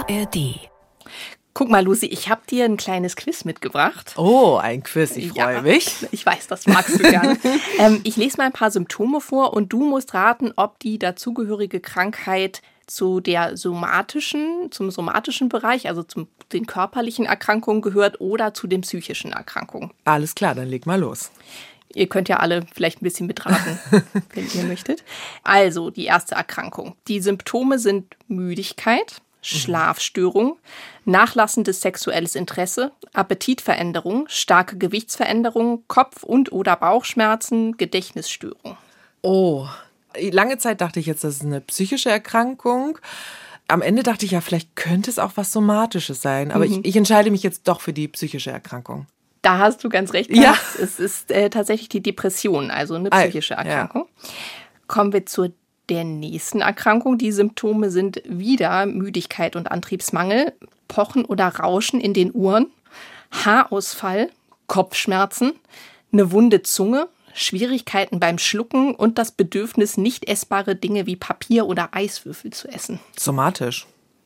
ARD. Guck mal, Lucy, ich habe dir ein kleines Quiz mitgebracht. Oh, ein Quiz, ich freue mich. Ich weiß, das magst du gerne. Ich lese mal ein paar Symptome vor und du musst raten, ob die dazugehörige Krankheit zum somatischen Bereich, also zu den körperlichen Erkrankungen gehört oder zu den psychischen Erkrankungen. Alles klar, dann leg mal los. Ihr könnt ja alle vielleicht ein bisschen mitraten, wenn ihr möchtet. Also, die erste Erkrankung. Die Symptome sind Müdigkeit, Schlafstörung, nachlassendes sexuelles Interesse, Appetitveränderung, starke Gewichtsveränderung, Kopf- und/oder Bauchschmerzen, Gedächtnisstörung. Oh, lange Zeit dachte ich jetzt, das ist eine psychische Erkrankung. Am Ende dachte ich ja, vielleicht könnte es auch was Somatisches sein. Aber ich entscheide mich jetzt doch für die psychische Erkrankung. Da hast du ganz recht. Ja. Es ist tatsächlich die Depression, also eine psychische Erkrankung. Ja. Kommen wir zu der nächsten Erkrankung. Die Symptome sind wieder Müdigkeit und Antriebsmangel, Pochen oder Rauschen in den Ohren, Haarausfall, Kopfschmerzen, eine wunde Zunge, Schwierigkeiten beim Schlucken und das Bedürfnis, nicht essbare Dinge wie Papier oder Eiswürfel zu essen. Somatisch.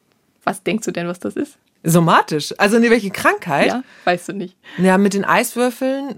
Was denkst du denn, was das ist? Somatisch? Also welche Krankheit? Ja, weißt du nicht. Ja, mit den Eiswürfeln,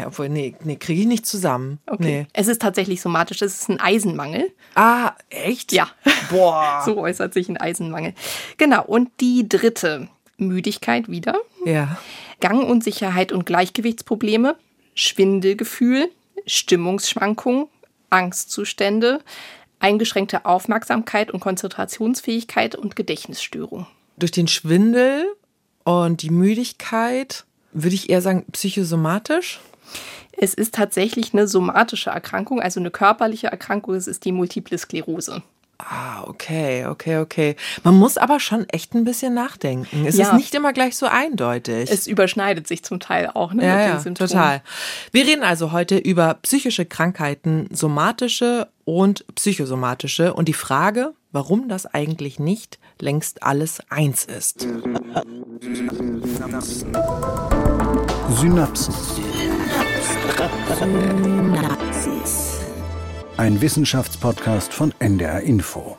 kriege ich nicht zusammen. Okay. Nee. Es ist tatsächlich somatisch, es ist ein Eisenmangel. Ah, echt? Ja. Boah. So äußert sich ein Eisenmangel. Genau, und die dritte, Müdigkeit wieder. Ja. Gangunsicherheit und Gleichgewichtsprobleme, Schwindelgefühl, Stimmungsschwankungen, Angstzustände, eingeschränkte Aufmerksamkeit und Konzentrationsfähigkeit und Gedächtnisstörung. Durch den Schwindel und die Müdigkeit würde ich eher sagen psychosomatisch. Es ist tatsächlich eine somatische Erkrankung, also eine körperliche Erkrankung. Es ist die Multiple Sklerose. Ah, okay. Man muss aber schon echt ein bisschen nachdenken. Es ist nicht immer gleich so eindeutig. Es überschneidet sich zum Teil auch mit den Symptomen. Total. Wir reden also heute über psychische Krankheiten, somatische und psychosomatische und die Frage, warum das eigentlich nicht längst alles eins ist. Synapsen. Ein Wissenschaftspodcast von NDR Info.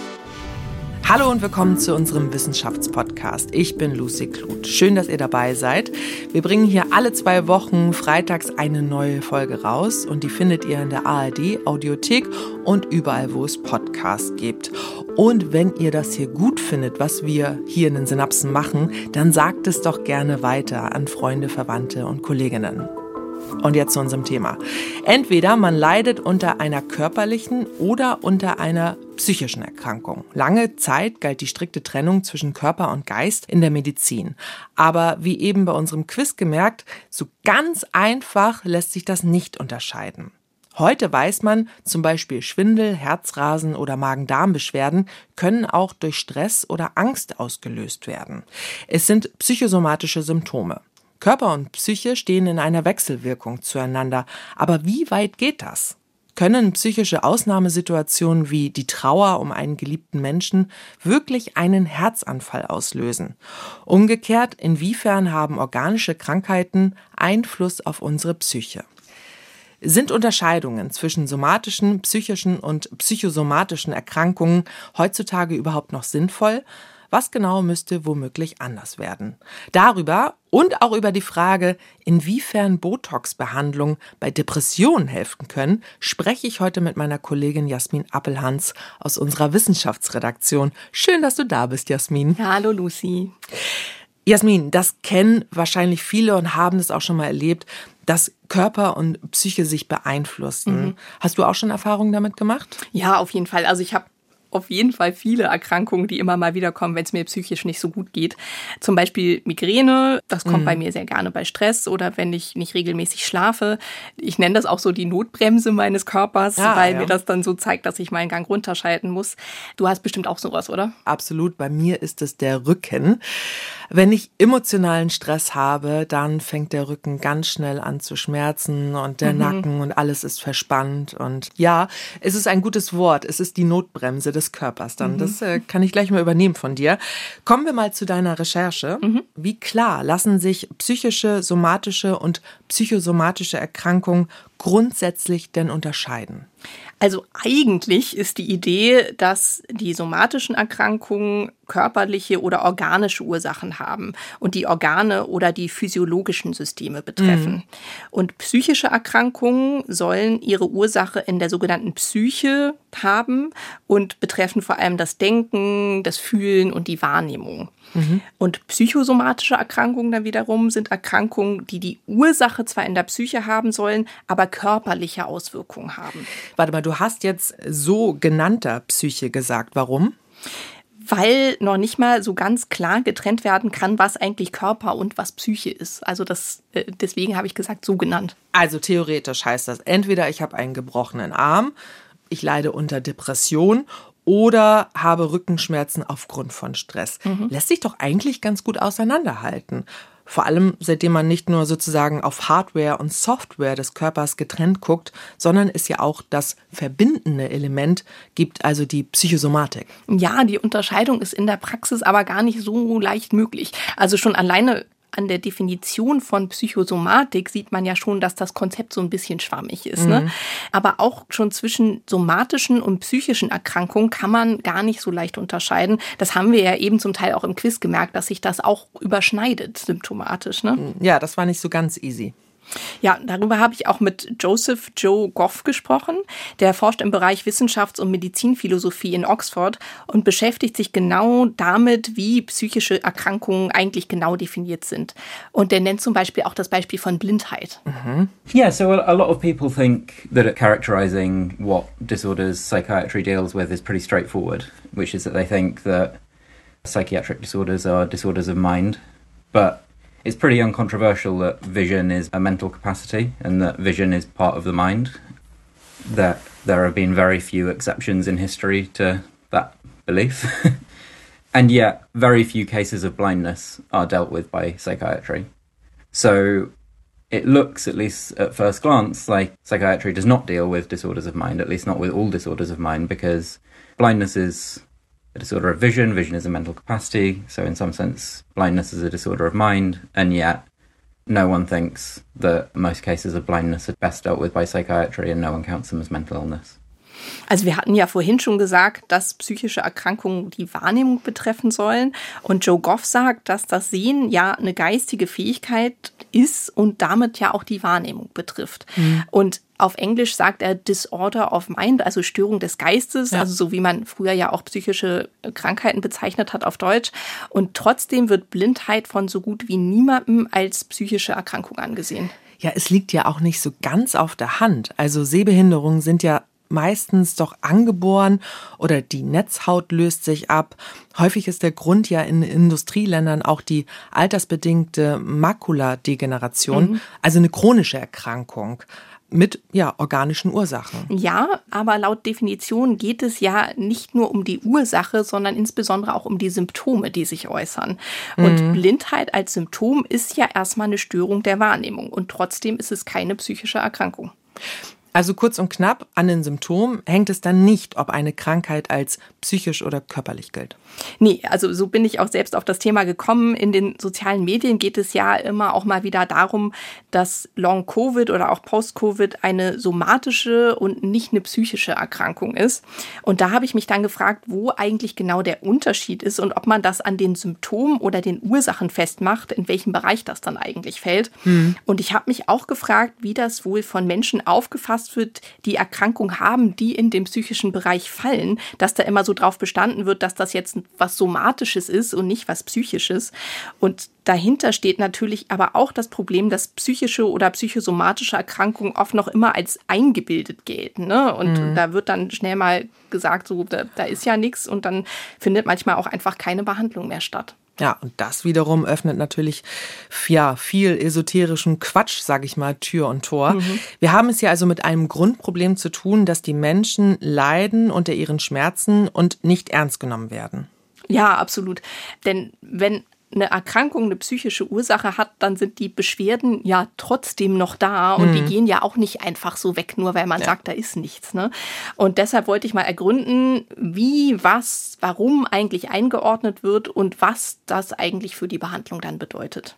Hallo und willkommen zu unserem Wissenschaftspodcast. Ich bin Lucy Kluth. Schön, dass ihr dabei seid. Wir bringen hier alle 2 Wochen freitags eine neue Folge raus und die findet ihr in der ARD Audiothek und überall, wo es Podcasts gibt. Und wenn ihr das hier gut findet, was wir hier in den Synapsen machen, dann sagt es doch gerne weiter an Freunde, Verwandte und Kolleginnen. Und jetzt zu unserem Thema. Entweder man leidet unter einer körperlichen oder unter einer psychischen Erkrankung. Lange Zeit galt die strikte Trennung zwischen Körper und Geist in der Medizin. Aber wie eben bei unserem Quiz gemerkt, so ganz einfach lässt sich das nicht unterscheiden. Heute weiß man, zum Beispiel Schwindel, Herzrasen oder Magen-Darm-Beschwerden können auch durch Stress oder Angst ausgelöst werden. Es sind psychosomatische Symptome. Körper und Psyche stehen in einer Wechselwirkung zueinander. Aber wie weit geht das? Können psychische Ausnahmesituationen wie die Trauer um einen geliebten Menschen wirklich einen Herzanfall auslösen? Umgekehrt, inwiefern haben organische Krankheiten Einfluss auf unsere Psyche? Sind Unterscheidungen zwischen somatischen, psychischen und psychosomatischen Erkrankungen heutzutage überhaupt noch sinnvoll? Was genau müsste womöglich anders werden? Darüber und auch über die Frage, inwiefern Botox-Behandlungen bei Depressionen helfen können, spreche ich heute mit meiner Kollegin Jasmin Appelhans aus unserer Wissenschaftsredaktion. Schön, dass du da bist, Jasmin. Ja, hallo Lucy. Jasmin, das kennen wahrscheinlich viele und haben es auch schon mal erlebt, dass Körper und Psyche sich beeinflussen. Hast du auch schon Erfahrungen damit gemacht? Ja, auf jeden Fall. Also ich habe auf jeden Fall viele Erkrankungen, die immer mal wieder kommen, wenn es mir psychisch nicht so gut geht. Zum Beispiel Migräne, das kommt bei mir sehr gerne bei Stress oder wenn ich nicht regelmäßig schlafe. Ich nenne das auch so die Notbremse meines Körpers, weil mir das dann so zeigt, dass ich meinen Gang runterschalten muss. Du hast bestimmt auch sowas, oder? Absolut, bei mir ist es der Rücken. Wenn ich emotionalen Stress habe, dann fängt der Rücken ganz schnell an zu schmerzen und der Nacken und alles ist verspannt. Und ja, es ist ein gutes Wort, es ist die Notbremse. des Körpers dann. Das kann ich gleich mal übernehmen von dir. Kommen wir mal zu deiner Recherche. Wie klar lassen sich psychische, somatische und psychosomatische Erkrankungen grundsätzlich denn unterscheiden? Also eigentlich ist die Idee, dass die somatischen Erkrankungen körperliche oder organische Ursachen haben und die Organe oder die physiologischen Systeme betreffen. Und psychische Erkrankungen sollen ihre Ursache in der sogenannten Psyche haben und betreffen vor allem das Denken, das Fühlen und die Wahrnehmung. Und psychosomatische Erkrankungen dann wiederum sind Erkrankungen, die die Ursache zwar in der Psyche haben sollen, aber körperliche Auswirkungen haben. Warte mal, du hast jetzt sogenannter Psyche gesagt. Warum? Weil noch nicht mal so ganz klar getrennt werden kann, was eigentlich Körper und was Psyche ist. Also deswegen habe ich gesagt, so genannt. Also theoretisch heißt das, entweder ich habe einen gebrochenen Arm, ich leide unter Depression oder habe Rückenschmerzen aufgrund von Stress. Lässt sich doch eigentlich ganz gut auseinanderhalten. Vor allem, seitdem man nicht nur sozusagen auf Hardware und Software des Körpers getrennt guckt, sondern es ja auch das verbindende Element gibt, also die Psychosomatik. Ja, die Unterscheidung ist in der Praxis aber gar nicht so leicht möglich. Also schon alleine an der Definition von Psychosomatik sieht man ja schon, dass das Konzept so ein bisschen schwammig ist. Ne? Aber auch schon zwischen somatischen und psychischen Erkrankungen kann man gar nicht so leicht unterscheiden. Das haben wir ja eben zum Teil auch im Quiz gemerkt, dass sich das auch überschneidet symptomatisch. Ne? Ja, das war nicht so ganz easy. Ja, darüber habe ich auch mit Joseph Joe Goff gesprochen. Der forscht im Bereich Wissenschafts- und Medizinphilosophie in Oxford und beschäftigt sich genau damit, wie psychische Erkrankungen eigentlich genau definiert sind. Und der nennt zum Beispiel auch das Beispiel von Blindheit. Yeah, so a lot of people think that characterizing what disorders psychiatry deals with is pretty straightforward, which is that they think that psychiatric disorders are disorders of mind, but it's pretty uncontroversial that vision is a mental capacity and that vision is part of the mind, that there have been very few exceptions in history to that belief. And yet, very few cases of blindness are dealt with by psychiatry. So it looks, at least at first glance, like psychiatry does not deal with disorders of mind, at least not with all disorders of mind, because blindness is a disorder of vision. Vision is a mental capacity. So in some sense, blindness is a disorder of mind. And yet no one thinks that most cases of blindness are best dealt with by psychiatry and no one counts them as mental illness. Also wir hatten ja vorhin schon gesagt, dass psychische Erkrankungen die Wahrnehmung betreffen sollen. Und Joe Goff sagt, dass das Sehen ja eine geistige Fähigkeit ist und damit ja auch die Wahrnehmung betrifft. Und auf Englisch sagt er Disorder of Mind, also Störung des Geistes, also so wie man früher ja auch psychische Krankheiten bezeichnet hat auf Deutsch. Und trotzdem wird Blindheit von so gut wie niemandem als psychische Erkrankung angesehen. Ja, es liegt ja auch nicht so ganz auf der Hand. Also Sehbehinderungen sind ja meistens doch angeboren oder die Netzhaut löst sich ab. Häufig ist der Grund ja in Industrieländern auch die altersbedingte Makuladegeneration, also eine chronische Erkrankung mit organischen Ursachen. Ja, aber laut Definition geht es ja nicht nur um die Ursache, sondern insbesondere auch um die Symptome, die sich äußern. Und Blindheit als Symptom ist ja erstmal eine Störung der Wahrnehmung und trotzdem ist es keine psychische Erkrankung. Also kurz und knapp, an den Symptomen hängt es dann nicht, ob eine Krankheit als psychisch oder körperlich gilt. Nee, also so bin ich auch selbst auf das Thema gekommen. In den sozialen Medien geht es ja immer auch mal wieder darum, dass Long-Covid oder auch Post-Covid eine somatische und nicht eine psychische Erkrankung ist. Und da habe ich mich dann gefragt, wo eigentlich genau der Unterschied ist und ob man das an den Symptomen oder den Ursachen festmacht, in welchem Bereich das dann eigentlich fällt. Und ich habe mich auch gefragt, wie das wohl von Menschen aufgefasst wird, die Erkrankung haben, die in den psychischen Bereich fallen, dass da immer so drauf bestanden wird, dass das jetzt was Somatisches ist und nicht was Psychisches. Und dahinter steht natürlich aber auch das Problem, dass psychische oder psychosomatische Erkrankungen oft noch immer als eingebildet gelten. Ne? Und da wird dann schnell mal gesagt, so da ist ja nichts und dann findet manchmal auch einfach keine Behandlung mehr statt. Ja, und das wiederum öffnet natürlich viel esoterischen Quatsch, sage ich mal, Tür und Tor. Wir haben es ja also mit einem Grundproblem zu tun, dass die Menschen leiden unter ihren Schmerzen und nicht ernst genommen werden. Ja, absolut. Denn wenn eine Erkrankung eine psychische Ursache hat, dann sind die Beschwerden ja trotzdem noch da und die gehen ja auch nicht einfach so weg, nur weil man sagt, da ist nichts. Ne? Und deshalb wollte ich mal ergründen, wie, was, warum eigentlich eingeordnet wird und was das eigentlich für die Behandlung dann bedeutet.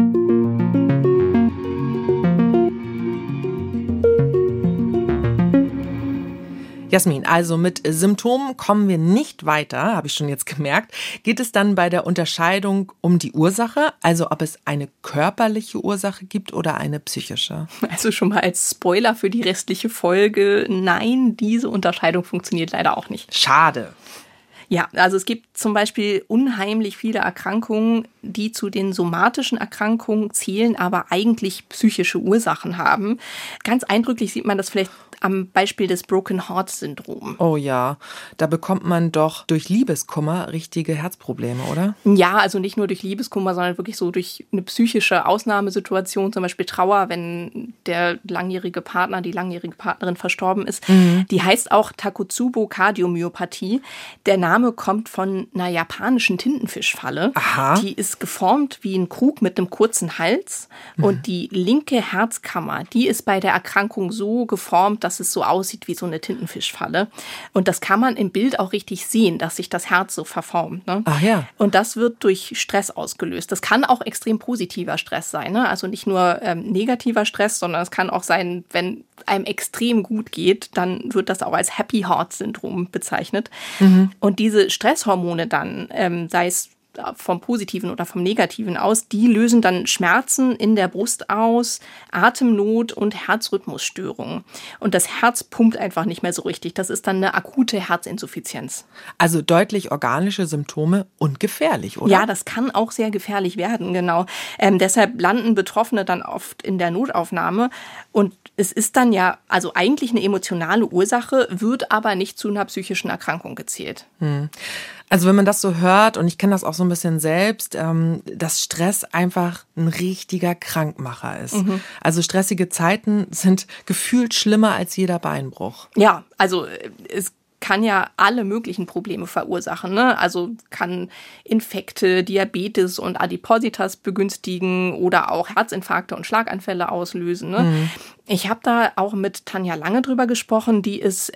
Jasmin, also mit Symptomen kommen wir nicht weiter, habe ich schon jetzt gemerkt. Geht es dann bei der Unterscheidung um die Ursache, also ob es eine körperliche Ursache gibt oder eine psychische? Also schon mal als Spoiler für die restliche Folge, nein, diese Unterscheidung funktioniert leider auch nicht. Schade. Ja, also es gibt zum Beispiel unheimlich viele Erkrankungen, die zu den somatischen Erkrankungen zählen, aber eigentlich psychische Ursachen haben. Ganz eindrücklich sieht man das vielleicht am Beispiel des Broken Heart Syndrom. Oh ja, da bekommt man doch durch Liebeskummer richtige Herzprobleme, oder? Ja, also nicht nur durch Liebeskummer, sondern wirklich so durch eine psychische Ausnahmesituation, zum Beispiel Trauer, wenn der langjährige Partner, die langjährige Partnerin verstorben ist. Die heißt auch Takotsubo-Kardiomyopathie. Der Name kommt von einer japanischen Tintenfischfalle. Aha. Die ist geformt wie ein Krug mit einem kurzen Hals. Und die linke Herzkammer, die ist bei der Erkrankung so geformt, dass es so aussieht wie so eine Tintenfischfalle. Und das kann man im Bild auch richtig sehen, dass sich das Herz so verformt. Ne? Ach ja. Und das wird durch Stress ausgelöst. Das kann auch extrem positiver Stress sein. Ne? Also nicht nur negativer Stress, sondern es kann auch sein, wenn einem extrem gut geht, dann wird das auch als Happy Heart Syndrom bezeichnet. Und diese Stresshormone dann, sei es vom Positiven oder vom Negativen aus, die lösen dann Schmerzen in der Brust aus, Atemnot und Herzrhythmusstörungen. Und das Herz pumpt einfach nicht mehr so richtig. Das ist dann eine akute Herzinsuffizienz. Also deutlich organische Symptome und gefährlich, oder? Ja, das kann auch sehr gefährlich werden, genau. Deshalb landen Betroffene dann oft in der Notaufnahme. Und es ist dann ja also eigentlich eine emotionale Ursache, wird aber nicht zu einer psychischen Erkrankung gezählt. Also wenn man das so hört, und ich kenne das auch so ein bisschen selbst, dass Stress einfach ein richtiger Krankmacher ist. Also stressige Zeiten sind gefühlt schlimmer als jeder Beinbruch. Ja, also es kann ja alle möglichen Probleme verursachen. Ne? Also kann Infekte, Diabetes und Adipositas begünstigen oder auch Herzinfarkte und Schlaganfälle auslösen. Ne? Ich habe da auch mit Tanja Lange drüber gesprochen, die ist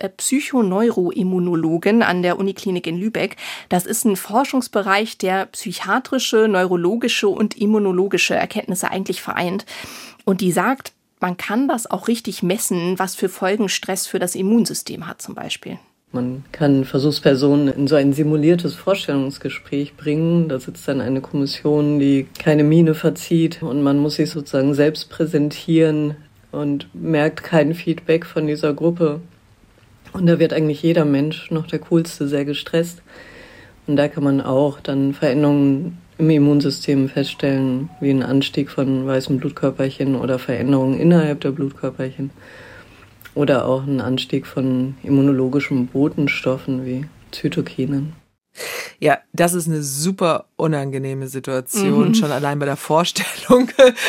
Psychoneuroimmunologin an der Uniklinik in Lübeck. Das ist ein Forschungsbereich, der psychiatrische, neurologische und immunologische Erkenntnisse eigentlich vereint. Und die sagt, man kann das auch richtig messen, was für Folgen Stress für das Immunsystem hat zum Beispiel. Man kann Versuchspersonen in so ein simuliertes Vorstellungsgespräch bringen. Da sitzt dann eine Kommission, die keine Miene verzieht und man muss sich sozusagen selbst präsentieren und merkt kein Feedback von dieser Gruppe. Und da wird eigentlich jeder Mensch, noch der Coolste, sehr gestresst. Und da kann man auch dann Veränderungen im Immunsystem feststellen, wie ein Anstieg von weißen Blutkörperchen oder Veränderungen innerhalb der Blutkörperchen. Oder auch ein Anstieg von immunologischen Botenstoffen wie Zytokinen. Ja, das ist eine super unangenehme Situation. Schon allein bei der Vorstellung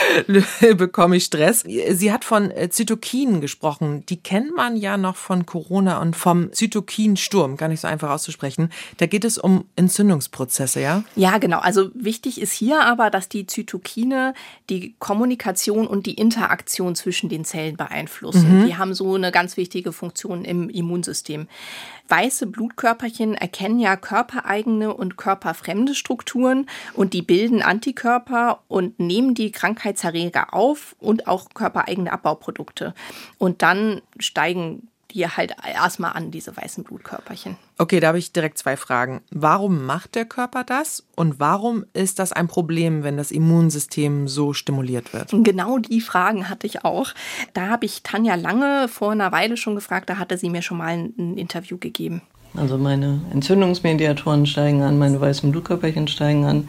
bekomme ich Stress. Sie hat von Zytokinen gesprochen. Die kennt man ja noch von Corona und vom Zytokinsturm, gar nicht so einfach auszusprechen. Da geht es um Entzündungsprozesse, ja? Ja, genau. Also wichtig ist hier aber, dass die Zytokine die Kommunikation und die Interaktion zwischen den Zellen beeinflussen. Die haben so eine ganz wichtige Funktion im Immunsystem. Weiße Blutkörperchen erkennen ja körpereigene und körperfremde Strukturen und die bilden Antikörper und nehmen die Krankheitserreger auf und auch körpereigene Abbauprodukte. Und dann steigen die halt erstmal an, diese weißen Blutkörperchen. Okay, da habe ich direkt 2 Fragen. Warum macht der Körper das? Und warum ist das ein Problem, wenn das Immunsystem so stimuliert wird? Genau die Fragen hatte ich auch. Da habe ich Tanja Lange vor einer Weile schon gefragt, da hatte sie mir schon mal ein Interview gegeben. Also meine Entzündungsmediatoren steigen an, meine weißen Blutkörperchen steigen an,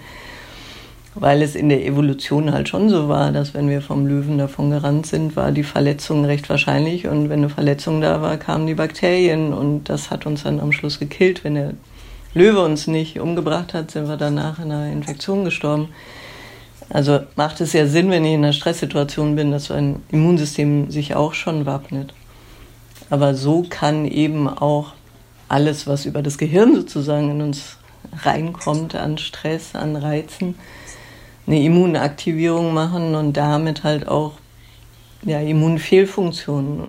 weil es in der Evolution halt schon so war, dass wenn wir vom Löwen davon gerannt sind, war die Verletzung recht wahrscheinlich. Und wenn eine Verletzung da war, kamen die Bakterien und das hat uns dann am Schluss gekillt. Wenn der Löwe uns nicht umgebracht hat, sind wir danach in einer Infektion gestorben. Also macht es ja Sinn, wenn ich in einer Stresssituation bin, dass so ein Immunsystem sich auch schon wappnet. Aber so kann eben auch alles, was über das Gehirn sozusagen in uns reinkommt an Stress, an Reizen, eine Immunaktivierung machen und damit halt auch Immunfehlfunktionen.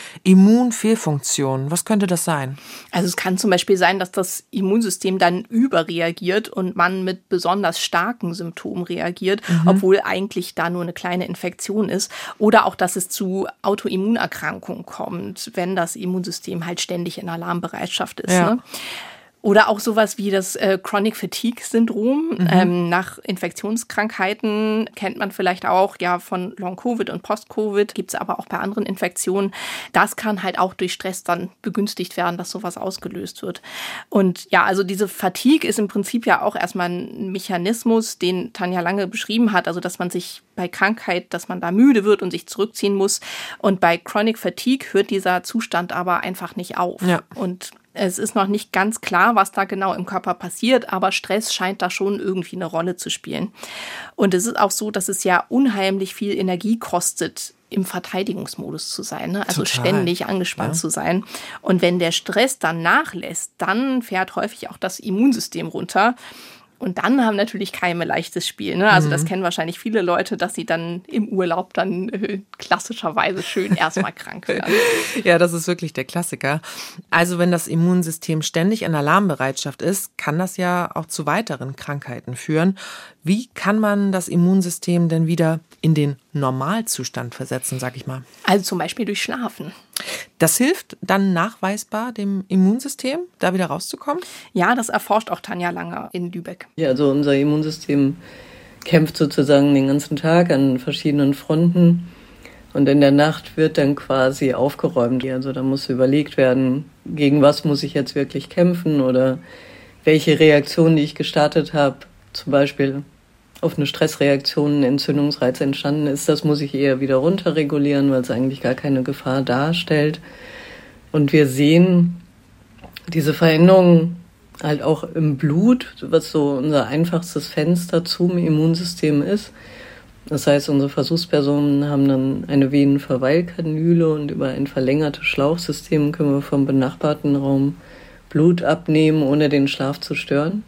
Immunfehlfunktionen, was könnte das sein? Also es kann zum Beispiel sein, dass das Immunsystem dann überreagiert und man mit besonders starken Symptomen reagiert, obwohl eigentlich da nur eine kleine Infektion ist. Oder auch, dass es zu Autoimmunerkrankungen kommt, wenn das Immunsystem halt ständig in Alarmbereitschaft ist. Ja. Ne? Oder auch sowas wie das Chronic Fatigue Syndrom. Nach Infektionskrankheiten kennt man vielleicht auch von Long-Covid und Post-Covid, gibt es aber auch bei anderen Infektionen. Das kann halt auch durch Stress dann begünstigt werden, dass sowas ausgelöst wird. Und also diese Fatigue ist im Prinzip ja auch erstmal ein Mechanismus, den Tanja Lange beschrieben hat, also dass man sich bei Krankheit, dass man da müde wird und sich zurückziehen muss. Und bei Chronic Fatigue hört dieser Zustand aber einfach nicht auf. Ja. Und es ist noch nicht ganz klar, was da genau im Körper passiert, aber Stress scheint da schon irgendwie eine Rolle zu spielen. Und es ist auch so, dass es ja unheimlich viel Energie kostet, im Verteidigungsmodus zu sein, ne? Also total. Ständig angespannt zu sein. Und wenn der Stress dann nachlässt, dann fährt häufig auch das Immunsystem runter. Und dann haben natürlich Keime leichtes Spiel. Ne? Also das kennen wahrscheinlich viele Leute, dass sie dann im Urlaub dann klassischerweise schön erstmal krank werden. Ja, das ist wirklich der Klassiker. Also wenn das Immunsystem ständig in Alarmbereitschaft ist, kann das ja auch zu weiteren Krankheiten führen. Wie kann man das Immunsystem denn wieder in den Normalzustand versetzen, sag ich mal? Also zum Beispiel durch Schlafen. Das hilft dann nachweisbar dem Immunsystem, da wieder rauszukommen? Ja, das erforscht auch Tanja Lange in Lübeck. Ja, also unser Immunsystem kämpft sozusagen den ganzen Tag an verschiedenen Fronten und in der Nacht wird dann quasi aufgeräumt. Also da muss überlegt werden, gegen was muss ich jetzt wirklich kämpfen oder welche Reaktion, die ich gestartet habe, zum Beispiel auf eine Stressreaktion, ein Entzündungsreiz entstanden ist, das muss ich eher wieder runterregulieren, weil es eigentlich gar keine Gefahr darstellt. Und wir sehen diese Veränderungen halt auch im Blut, was so unser einfachstes Fenster zum Immunsystem ist. Das heißt, unsere Versuchspersonen haben dann eine Venenverweilkanüle und über ein verlängertes Schlauchsystem können wir vom benachbarten Raum Blut abnehmen, ohne den Schlaf zu stören.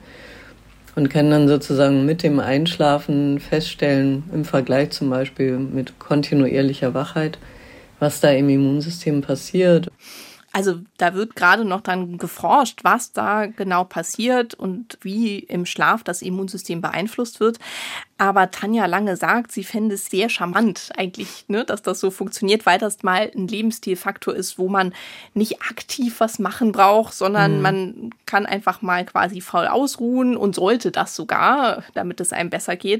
Und können dann sozusagen mit dem Einschlafen feststellen, im Vergleich zum Beispiel mit kontinuierlicher Wachheit, was da im Immunsystem passiert. Also da wird gerade noch dann geforscht, was da genau passiert und wie im Schlaf das Immunsystem beeinflusst wird. Aber Tanja Lange sagt, sie fände es sehr charmant eigentlich, ne, dass das so funktioniert, weil das mal ein Lebensstilfaktor ist, wo man nicht aktiv was machen braucht, sondern man kann einfach mal quasi faul ausruhen und sollte das sogar, damit es einem besser geht.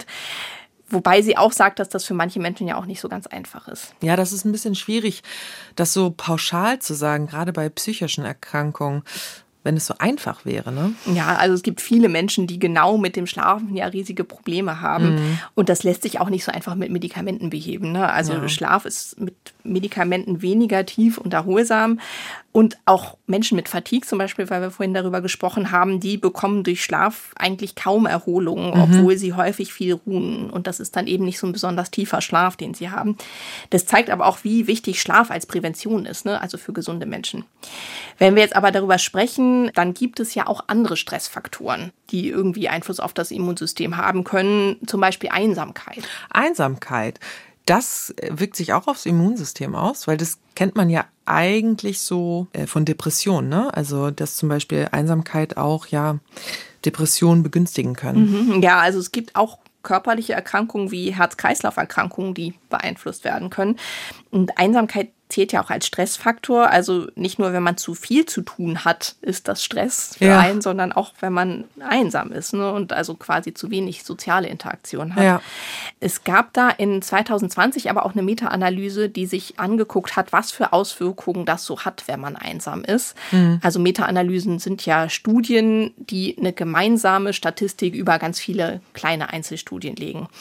Wobei sie auch sagt, dass das für manche Menschen ja auch nicht so ganz einfach ist. Ja, das ist ein bisschen schwierig, das so pauschal zu sagen, gerade bei psychischen Erkrankungen, wenn es so einfach wäre, ne? Ja, also es gibt viele Menschen, die genau mit dem Schlafen ja riesige Probleme haben. Und das lässt sich auch nicht so einfach mit Medikamenten beheben, ne? Also Schlaf ist mit Medikamenten weniger tief und erholsam. Und auch Menschen mit Fatigue zum Beispiel, weil wir vorhin darüber gesprochen haben, die bekommen durch Schlaf eigentlich kaum Erholung, obwohl sie häufig viel ruhen. Und das ist dann eben nicht so ein besonders tiefer Schlaf, den sie haben. Das zeigt aber auch, wie wichtig Schlaf als Prävention ist, ne? Also für gesunde Menschen. Wenn wir jetzt aber darüber sprechen, dann gibt es ja auch andere Stressfaktoren, die irgendwie Einfluss auf das Immunsystem haben können, zum Beispiel Einsamkeit. Einsamkeit. Das wirkt sich auch aufs Immunsystem aus, weil das kennt man ja eigentlich so von Depressionen, ne? Also dass zum Beispiel Einsamkeit auch Depressionen begünstigen können. Ja, also es gibt auch körperliche Erkrankungen wie Herz-Kreislauf-Erkrankungen, die beeinflusst werden können. Und Einsamkeit zählt ja auch als Stressfaktor. Also nicht nur, wenn man zu viel zu tun hat, ist das Stress für einen, sondern auch, wenn man einsam ist, ne? Und also quasi zu wenig soziale Interaktion hat. Ja. Es gab da in 2020 aber auch eine Meta-Analyse, die sich angeguckt hat, was für Auswirkungen das so hat, wenn man einsam ist. Also Meta-Analysen sind ja Studien, die eine gemeinsame Statistik über ganz viele kleine Einzelstudien legen.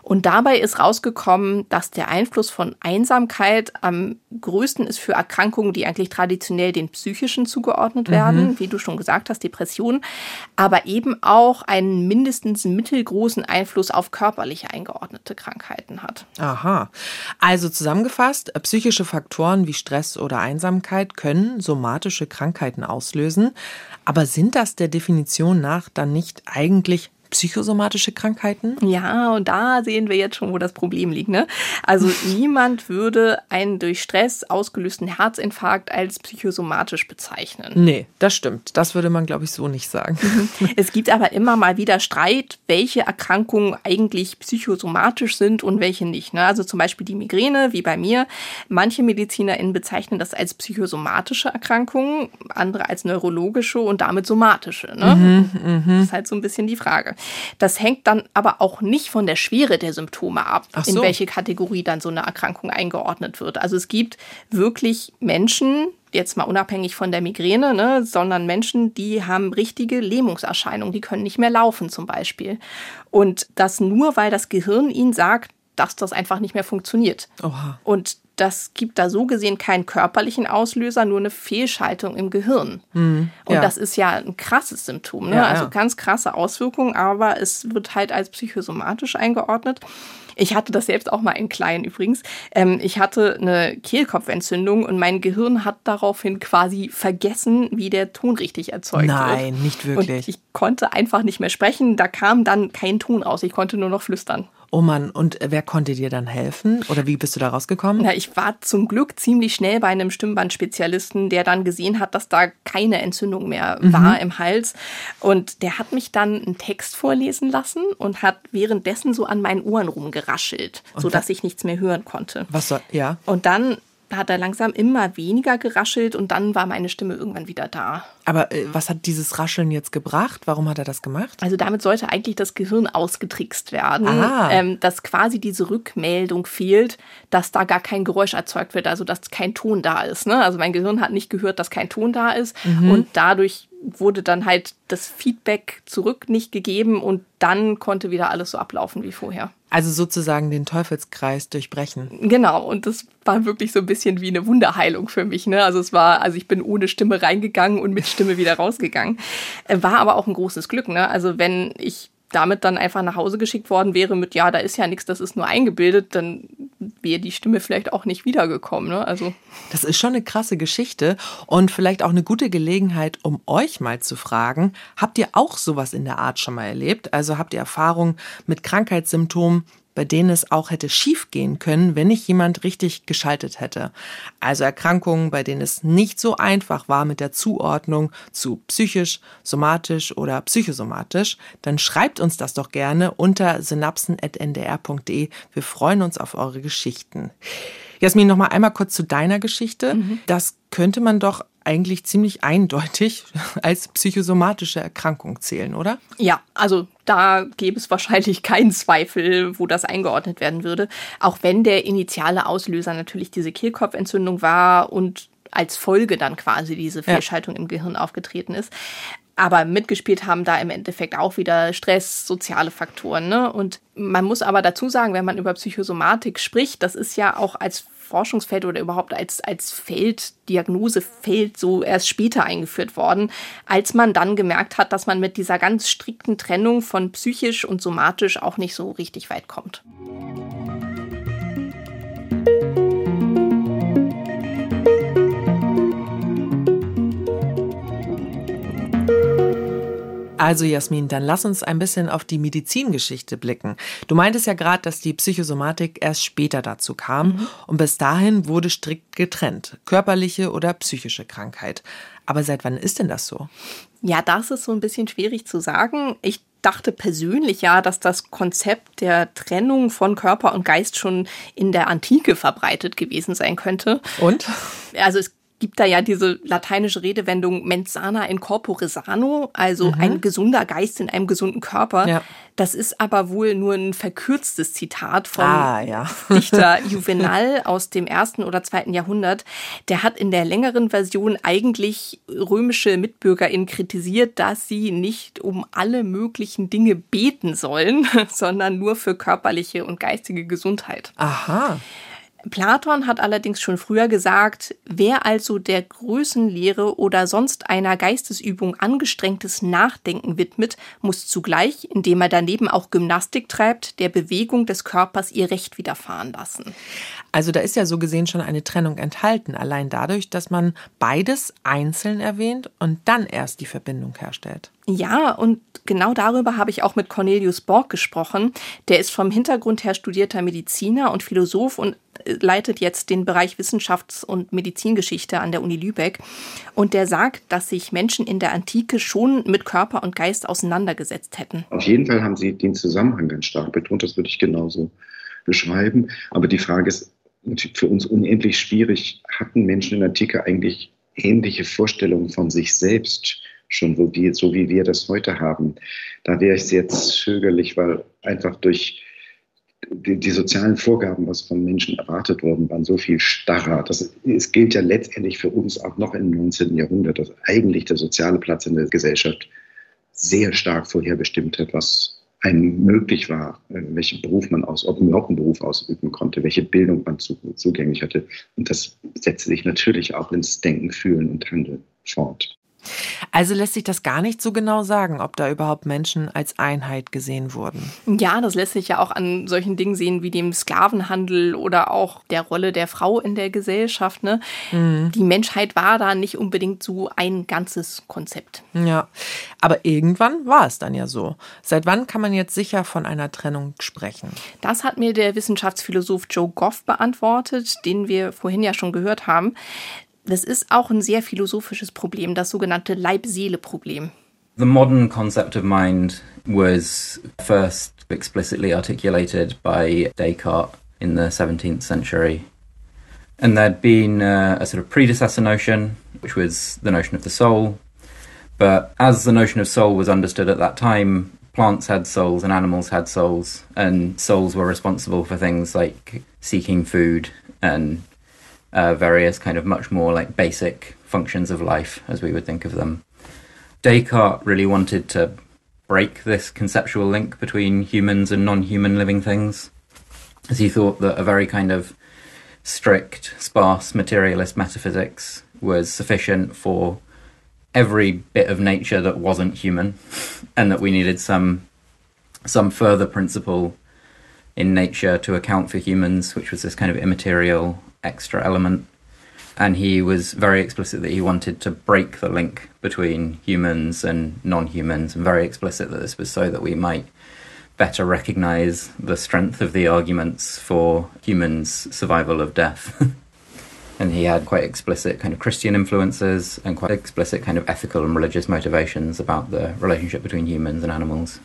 Und dabei ist rausgekommen, dass der Einfluss von Einsamkeit am größten ist für Erkrankungen, die eigentlich traditionell den psychischen zugeordnet werden, wie du schon gesagt hast, Depressionen, aber eben auch einen mindestens mittelgroßen Einfluss auf körperlich eingeordnete Krankheiten hat. Aha. Also zusammengefasst, psychische Faktoren wie Stress oder Einsamkeit können somatische Krankheiten auslösen. Aber sind das der Definition nach dann nicht eigentlich psychosomatische Krankheiten? Ja, und da sehen wir jetzt schon, wo das Problem liegt, ne? Also niemand würde einen durch Stress ausgelösten Herzinfarkt als psychosomatisch bezeichnen. Nee, das stimmt. Das würde man, glaube ich, so nicht sagen. Es gibt aber immer mal wieder Streit, welche Erkrankungen eigentlich psychosomatisch sind und welche nicht, ne? Also zum Beispiel die Migräne, wie bei mir. Manche MedizinerInnen bezeichnen das als psychosomatische Erkrankungen, andere als neurologische und damit somatische, ne? Das ist halt so ein bisschen die Frage. Das hängt dann aber auch nicht von der Schwere der Symptome ab, in welche Kategorie dann so eine Erkrankung eingeordnet wird. Also es gibt wirklich Menschen, jetzt mal unabhängig von der Migräne, ne, sondern Menschen, die haben richtige Lähmungserscheinungen, die können nicht mehr laufen zum Beispiel. Und das nur, weil das Gehirn ihnen sagt, dass das einfach nicht mehr funktioniert. Oha. Und das gibt da so gesehen keinen körperlichen Auslöser, nur eine Fehlschaltung im Gehirn. Und das ist ja ein krasses Symptom, ne? Also ganz krasse Auswirkungen, aber es wird halt als psychosomatisch eingeordnet. Ich hatte das selbst auch mal in klein übrigens. Ich hatte eine Kehlkopfentzündung und mein Gehirn hat daraufhin quasi vergessen, wie der Ton richtig erzeugt wird. Nein, nicht wirklich. Und ich konnte einfach nicht mehr sprechen. Da kam dann kein Ton raus. Ich konnte nur noch flüstern. Oh Mann, und wer konnte dir dann helfen? Oder wie bist du da rausgekommen? Na, ich war zum Glück ziemlich schnell bei einem Stimmbandsspezialisten, der dann gesehen hat, dass da keine Entzündung mehr war im Hals. Und der hat mich dann einen Text vorlesen lassen und hat währenddessen so an meinen Ohren rumgeraschelt, sodass ich nichts mehr hören konnte. Was soll, ja? Und dann hat er langsam immer weniger geraschelt und dann war meine Stimme irgendwann wieder da. Aber was hat dieses Rascheln jetzt gebracht? Warum hat er das gemacht? Also damit sollte eigentlich das Gehirn ausgetrickst werden, dass quasi diese Rückmeldung fehlt, dass da gar kein Geräusch erzeugt wird, also dass kein Ton da ist, ne? Also mein Gehirn hat nicht gehört, dass kein Ton da ist und dadurch wurde dann halt das Feedback zurück nicht gegeben und dann konnte wieder alles so ablaufen wie vorher. Also sozusagen den Teufelskreis durchbrechen. Genau, und das war wirklich so ein bisschen wie eine Wunderheilung für mich, ne? Also ich bin ohne Stimme reingegangen und mit Stimme wieder rausgegangen. War aber auch ein großes Glück, ne? Also wenn ich damit dann einfach nach Hause geschickt worden wäre mit, ja, da ist ja nichts, das ist nur eingebildet, dann wäre die Stimme vielleicht auch nicht wiedergekommen, ne? Also das ist schon eine krasse Geschichte und vielleicht auch eine gute Gelegenheit, um euch mal zu fragen, habt ihr auch sowas in der Art schon mal erlebt? Also habt ihr Erfahrung mit Krankheitssymptomen, bei denen es auch hätte schief gehen können, wenn nicht jemand richtig geschaltet hätte? Also Erkrankungen, bei denen es nicht so einfach war mit der Zuordnung zu psychisch, somatisch oder psychosomatisch, dann schreibt uns das doch gerne unter synapsen@ndr.de. Wir freuen uns auf eure Geschichten. Jasmin, noch mal einmal kurz zu deiner Geschichte. Das könnte man doch eigentlich ziemlich eindeutig als psychosomatische Erkrankung zählen, oder? Ja, also da gäbe es wahrscheinlich keinen Zweifel, wo das eingeordnet werden würde. Auch wenn der initiale Auslöser natürlich diese Kehlkopfentzündung war und als Folge dann quasi diese Fehlschaltung im Gehirn aufgetreten ist. Aber mitgespielt haben da im Endeffekt auch wieder Stress, soziale Faktoren, ne? Und man muss aber dazu sagen, wenn man über Psychosomatik spricht, das ist ja auch als Forschungsfeld oder überhaupt als Feld, Diagnosefeld so erst später eingeführt worden, als man dann gemerkt hat, dass man mit dieser ganz strikten Trennung von psychisch und somatisch auch nicht so richtig weit kommt. Also Jasmin, dann lass uns ein bisschen auf die Medizingeschichte blicken. Du meintest ja gerade, dass die Psychosomatik erst später dazu kam und bis dahin wurde strikt getrennt, körperliche oder psychische Krankheit. Aber seit wann ist denn das so? Ja, das ist so ein bisschen schwierig zu sagen. Ich dachte persönlich ja, dass das Konzept der Trennung von Körper und Geist schon in der Antike verbreitet gewesen sein könnte. Und? Also es gibt da ja diese lateinische Redewendung mens sana in corpore sano, also ein gesunder Geist in einem gesunden Körper. Ja. Das ist aber wohl nur ein verkürztes Zitat vom Dichter Juvenal aus dem 1. oder 2. Jahrhundert. Der hat in der längeren Version eigentlich römische MitbürgerInnen kritisiert, dass sie nicht um alle möglichen Dinge beten sollen, sondern nur für körperliche und geistige Gesundheit. Aha. Platon hat allerdings schon früher gesagt, wer also der Größenlehre oder sonst einer Geistesübung angestrengtes Nachdenken widmet, muss zugleich, indem er daneben auch Gymnastik treibt, der Bewegung des Körpers ihr Recht widerfahren lassen. Also da ist ja so gesehen schon eine Trennung enthalten, allein dadurch, dass man beides einzeln erwähnt und dann erst die Verbindung herstellt. Ja, und genau darüber habe ich auch mit Cornelius Borg gesprochen. Der ist vom Hintergrund her studierter Mediziner und Philosoph und leitet jetzt den Bereich Wissenschafts- und Medizingeschichte an der Uni Lübeck. Und der sagt, dass sich Menschen in der Antike schon mit Körper und Geist auseinandergesetzt hätten. Auf jeden Fall haben sie den Zusammenhang ganz stark betont, das würde ich genauso beschreiben. Aber die Frage ist für uns unendlich schwierig, hatten Menschen in der Antike eigentlich ähnliche Vorstellungen von sich selbst schon, so wie wir das heute haben? Da wäre ich jetzt zögerlich, weil einfach durch die sozialen Vorgaben, was von Menschen erwartet worden, waren so viel starrer. Es gilt ja letztendlich für uns auch noch im 19. Jahrhundert, dass eigentlich der soziale Platz in der Gesellschaft sehr stark vorherbestimmt hat, was einem möglich war, welchen Beruf man ob man überhaupt einen Beruf ausüben konnte, welche Bildung man zugänglich hatte. Und das setzte sich natürlich auch ins Denken, Fühlen und Handeln fort. Also lässt sich das gar nicht so genau sagen, ob da überhaupt Menschen als Einheit gesehen wurden. Ja, das lässt sich ja auch an solchen Dingen sehen wie dem Sklavenhandel oder auch der Rolle der Frau in der Gesellschaft. Ne? Die Menschheit war da nicht unbedingt so ein ganzes Konzept. Ja, aber irgendwann war es dann ja so. Seit wann kann man jetzt sicher von einer Trennung sprechen? Das hat mir der Wissenschaftsphilosoph Joe Goff beantwortet, den wir vorhin ja schon gehört haben. Das ist auch ein sehr philosophisches Problem, das sogenannte Leib-Seele-Problem. The modern concept of mind was first explicitly articulated by Descartes in the 17th century. And there'd been a sort of predecessor notion, which was the notion of the soul. But as the notion of soul was understood at that time, plants had souls and animals had souls, and souls were responsible for things like seeking food and various kind of much more like basic functions of life as we would think of them. Descartes really wanted to break this conceptual link between humans and non-human living things, as he thought that a very kind of strict, sparse, materialist metaphysics was sufficient for every bit of nature that wasn't human, and that we needed some further principle in nature to account for humans, which was this kind of immaterial extra element. And he was very explicit that he wanted to break the link between humans and non-humans, and very explicit that this was so that we might better recognize the strength of the arguments for humans' survival of death. And he had quite explicit kind of Christian influences and quite explicit kind of ethical and religious motivations about the relationship between humans and animals.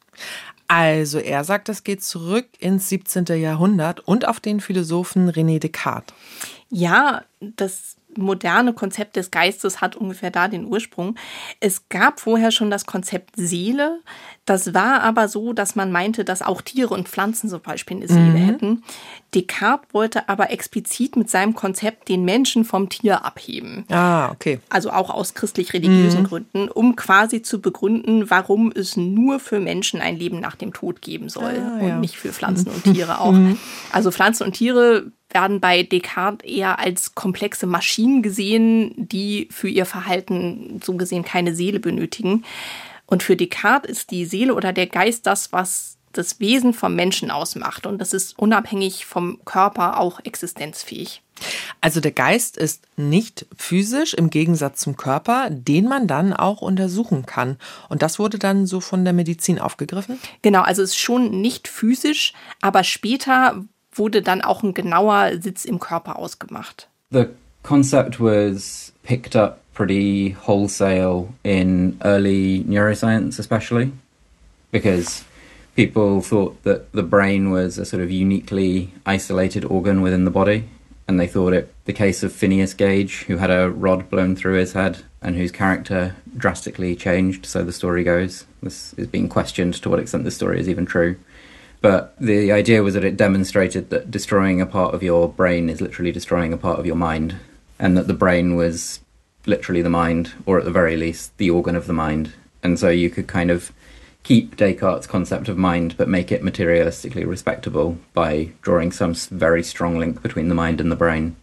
Also er sagt, es geht zurück ins 17. Jahrhundert und auf den Philosophen René Descartes. Ja, das moderne Konzept des Geistes hat ungefähr da den Ursprung. Es gab vorher schon das Konzept Seele. Das war aber so, dass man meinte, dass auch Tiere und Pflanzen zum Beispiel eine Seele hätten. Descartes wollte aber explizit mit seinem Konzept den Menschen vom Tier abheben. Ah, okay. Also auch aus christlich-religiösen Gründen, um quasi zu begründen, warum es nur für Menschen ein Leben nach dem Tod geben soll und nicht für Pflanzen und Tiere auch. Also Pflanzen und Tiere werden bei Descartes eher als komplexe Maschinen gesehen, die für ihr Verhalten so gesehen keine Seele benötigen. Und für Descartes ist die Seele oder der Geist das, was das Wesen vom Menschen ausmacht. Und das ist unabhängig vom Körper auch existenzfähig. Also der Geist ist nicht physisch im Gegensatz zum Körper, den man dann auch untersuchen kann. Und das wurde dann so von der Medizin aufgegriffen? Genau, also es ist schon nicht physisch, aber später wurde dann auch ein genauer Sitz im Körper ausgemacht. The concept was picked up pretty wholesale in early neuroscience especially, because people thought that the brain was a sort of uniquely isolated organ within the body, And they thought it the case of Phineas Gage, who had a rod blown through his head and whose character drastically changed, so the story goes. This is being questioned to what extent this story is even true. But the idea was that it demonstrated that destroying a part of your brain is literally destroying a part of your mind, and that the brain was literally the mind, or at the very least, the organ of the mind. And so you could kind of keep Descartes' concept of mind, but make it materialistically respectable by drawing some very strong link between the mind and the brain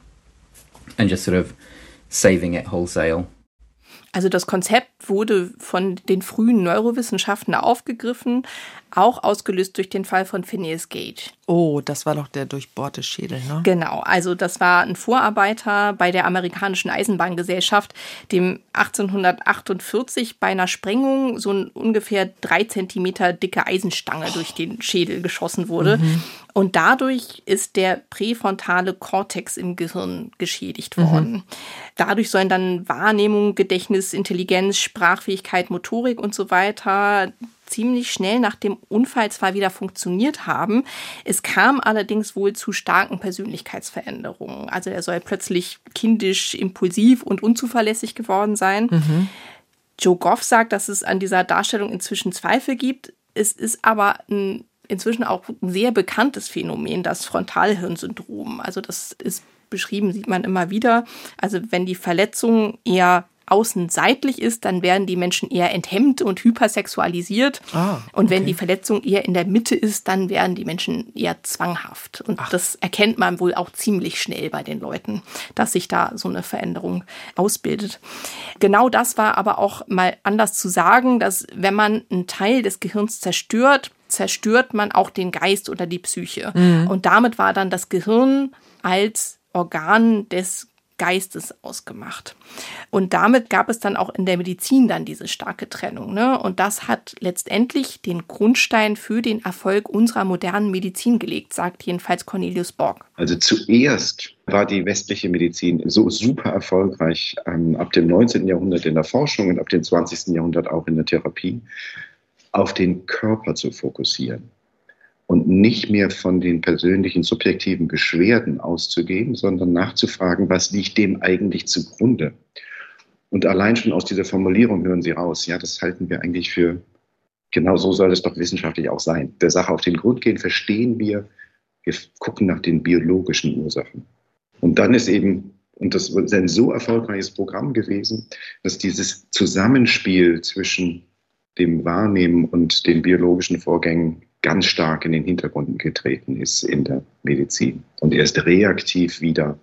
and just sort of saving it wholesale. Also das Konzept wurde von den frühen Neurowissenschaften aufgegriffen, auch ausgelöst durch den Fall von Phineas Gage. Oh, das war doch der durchbohrte Schädel, ne? Genau, also das war ein Vorarbeiter bei der amerikanischen Eisenbahngesellschaft, dem 1848 bei einer Sprengung so ein ungefähr 3 Zentimeter dicke Eisenstange durch den Schädel geschossen wurde. Mhm. Und dadurch ist der präfrontale Kortex im Gehirn geschädigt worden. Mhm. Dadurch sollen dann Wahrnehmung, Gedächtnis, Intelligenz, Sprachfähigkeit, Motorik und so weiter ziemlich schnell nach dem Unfall zwar wieder funktioniert haben. Es kam allerdings wohl zu starken Persönlichkeitsveränderungen. Also er soll plötzlich kindisch, impulsiv und unzuverlässig geworden sein. Mhm. Joe Goff sagt, dass es an dieser Darstellung inzwischen Zweifel gibt. Es ist aber inzwischen auch ein sehr bekanntes Phänomen, das Frontalhirnsyndrom. Also das ist beschrieben, sieht man immer wieder. Also wenn die Verletzung eher außenseitlich ist, dann werden die Menschen eher enthemmt und hypersexualisiert. Und wenn die Verletzung eher in der Mitte ist, dann werden die Menschen eher zwanghaft. Und das erkennt man wohl auch ziemlich schnell bei den Leuten, dass sich da so eine Veränderung ausbildet. Genau das war aber auch mal anders zu sagen, dass wenn man einen Teil des Gehirns zerstört man auch den Geist oder die Psyche. Mhm. Und damit war dann das Gehirn als Organ des Geistes ausgemacht. Und damit gab es dann auch in der Medizin dann diese starke Trennung, ne? Und das hat letztendlich den Grundstein für den Erfolg unserer modernen Medizin gelegt, sagt jedenfalls Cornelius Borg. Also zuerst war die westliche Medizin so super erfolgreich ab dem 19. Jahrhundert in der Forschung und ab dem 20. Jahrhundert auch in der Therapie, auf den Körper zu fokussieren. Und nicht mehr von den persönlichen, subjektiven Beschwerden auszugehen, sondern nachzufragen, was liegt dem eigentlich zugrunde. Und allein schon aus dieser Formulierung hören Sie raus, ja, das halten wir eigentlich für, genau so soll es doch wissenschaftlich auch sein. Der Sache auf den Grund gehen, verstehen wir gucken nach den biologischen Ursachen. Und dann ist eben, und das ist ein so erfolgreiches Programm gewesen, dass dieses Zusammenspiel zwischen dem Wahrnehmen und den biologischen Vorgängen ganz stark in den Hintergrund getreten ist in der Medizin und erst reaktiv wieder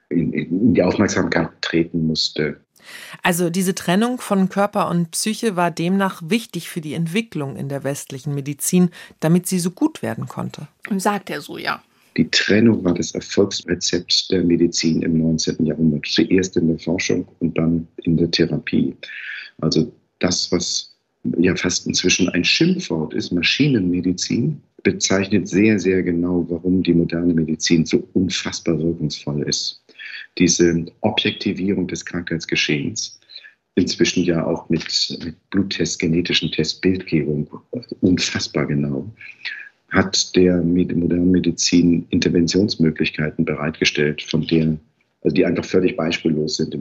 in die Aufmerksamkeit treten musste. Also diese Trennung von Körper und Psyche war demnach wichtig für die Entwicklung in der westlichen Medizin, damit sie so gut werden konnte. Sagt er so, ja. Die Trennung war das Erfolgsrezept der Medizin im 19. Jahrhundert. Zuerst in der Forschung und dann in der Therapie. Also das, was ja fast inzwischen ein Schimpfwort ist, Maschinenmedizin, bezeichnet sehr, sehr genau, warum die moderne Medizin so unfassbar wirkungsvoll ist. Diese Objektivierung des Krankheitsgeschehens, inzwischen ja auch mit Bluttests, genetischen Tests, Bildgebung, unfassbar genau, hat der modernen Medizin Interventionsmöglichkeiten bereitgestellt, also die einfach völlig beispiellos sind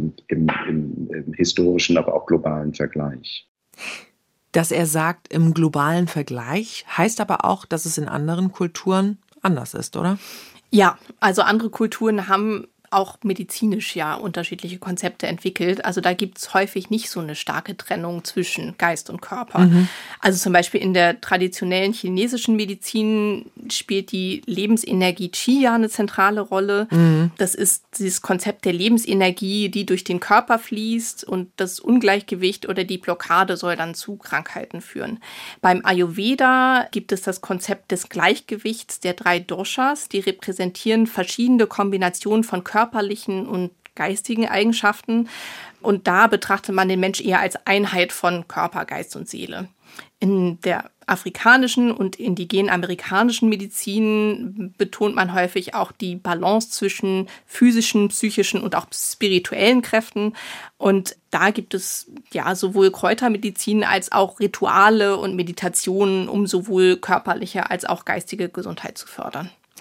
im historischen, aber auch globalen Vergleich. Dass er sagt, im globalen Vergleich, heißt aber auch, dass es in anderen Kulturen anders ist, oder? Ja, also andere Kulturen haben auch medizinisch ja unterschiedliche Konzepte entwickelt. Also da gibt es häufig nicht so eine starke Trennung zwischen Geist und Körper. Mhm. Also zum Beispiel in der traditionellen chinesischen Medizin spielt die Lebensenergie Qi ja eine zentrale Rolle. Mhm. Das ist dieses Konzept der Lebensenergie, die durch den Körper fließt, und das Ungleichgewicht oder die Blockade soll dann zu Krankheiten führen. Beim Ayurveda gibt es das Konzept des Gleichgewichts der 3 Doshas. Die repräsentieren verschiedene Kombinationen von körperlichen und geistigen Eigenschaften. Und da betrachtet man den Mensch eher als Einheit von Körper, Geist und Seele. In der afrikanischen und indigenen amerikanischen Medizin betont man häufig auch die Balance zwischen physischen, psychischen und auch spirituellen Kräften. Und da gibt es ja sowohl Kräutermedizin als auch Rituale und Meditationen, um sowohl körperliche als auch geistige Gesundheit zu fördern.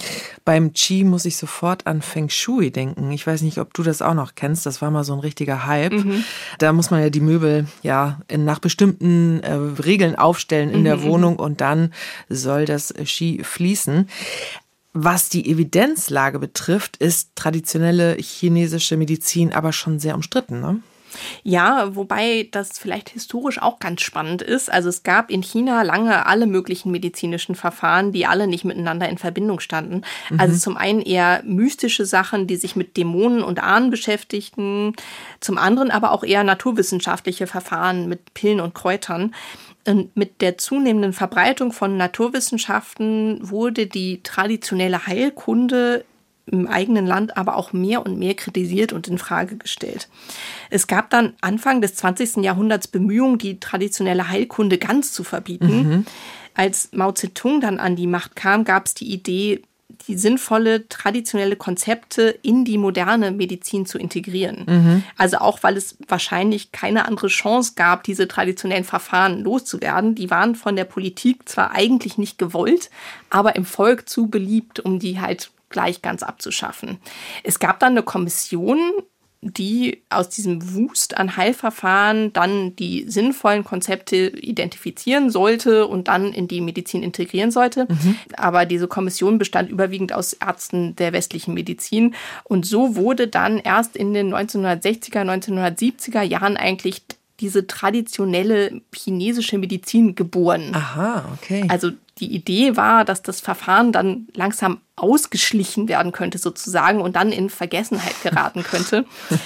Beim Qi muss ich sofort an Feng Shui denken. Ich weiß nicht, ob du das auch noch kennst. Das war mal so ein richtiger Hype. Da muss man ja die Möbel nach bestimmten Regeln aufstellen in der Wohnung und dann soll das Qi fließen. Was die Evidenzlage betrifft, ist traditionelle chinesische Medizin aber schon sehr umstritten, ne? Ja, wobei das vielleicht historisch auch ganz spannend ist. Also es gab in China lange alle möglichen medizinischen Verfahren, die alle nicht miteinander in Verbindung standen. Also zum einen eher mystische Sachen, die sich mit Dämonen und Ahnen beschäftigten, zum anderen aber auch eher naturwissenschaftliche Verfahren mit Pillen und Kräutern. Und mit der zunehmenden Verbreitung von Naturwissenschaften wurde die traditionelle Heilkunde im eigenen Land aber auch mehr und mehr kritisiert und in Frage gestellt. Es gab dann Anfang des 20. Jahrhunderts Bemühungen, die traditionelle Heilkunde ganz zu verbieten. Als Mao Zedong dann an die Macht kam, gab es die Idee, die sinnvolle traditionelle Konzepte in die moderne Medizin zu integrieren. Also auch, weil es wahrscheinlich keine andere Chance gab, diese traditionellen Verfahren loszuwerden. Die waren von der Politik zwar eigentlich nicht gewollt, aber im Volk zu beliebt, um die halt gleich ganz abzuschaffen. Es gab dann eine Kommission, die aus diesem Wust an Heilverfahren dann die sinnvollen Konzepte identifizieren sollte und dann in die Medizin integrieren sollte. Aber diese Kommission bestand überwiegend aus Ärzten der westlichen Medizin. Und so wurde dann erst in den 1960er, 1970er Jahren eigentlich diese traditionelle chinesische Medizin geboren. Aha, okay. Also die Idee war, dass das Verfahren dann langsam ausgeschlichen werden könnte sozusagen und dann in Vergessenheit geraten könnte.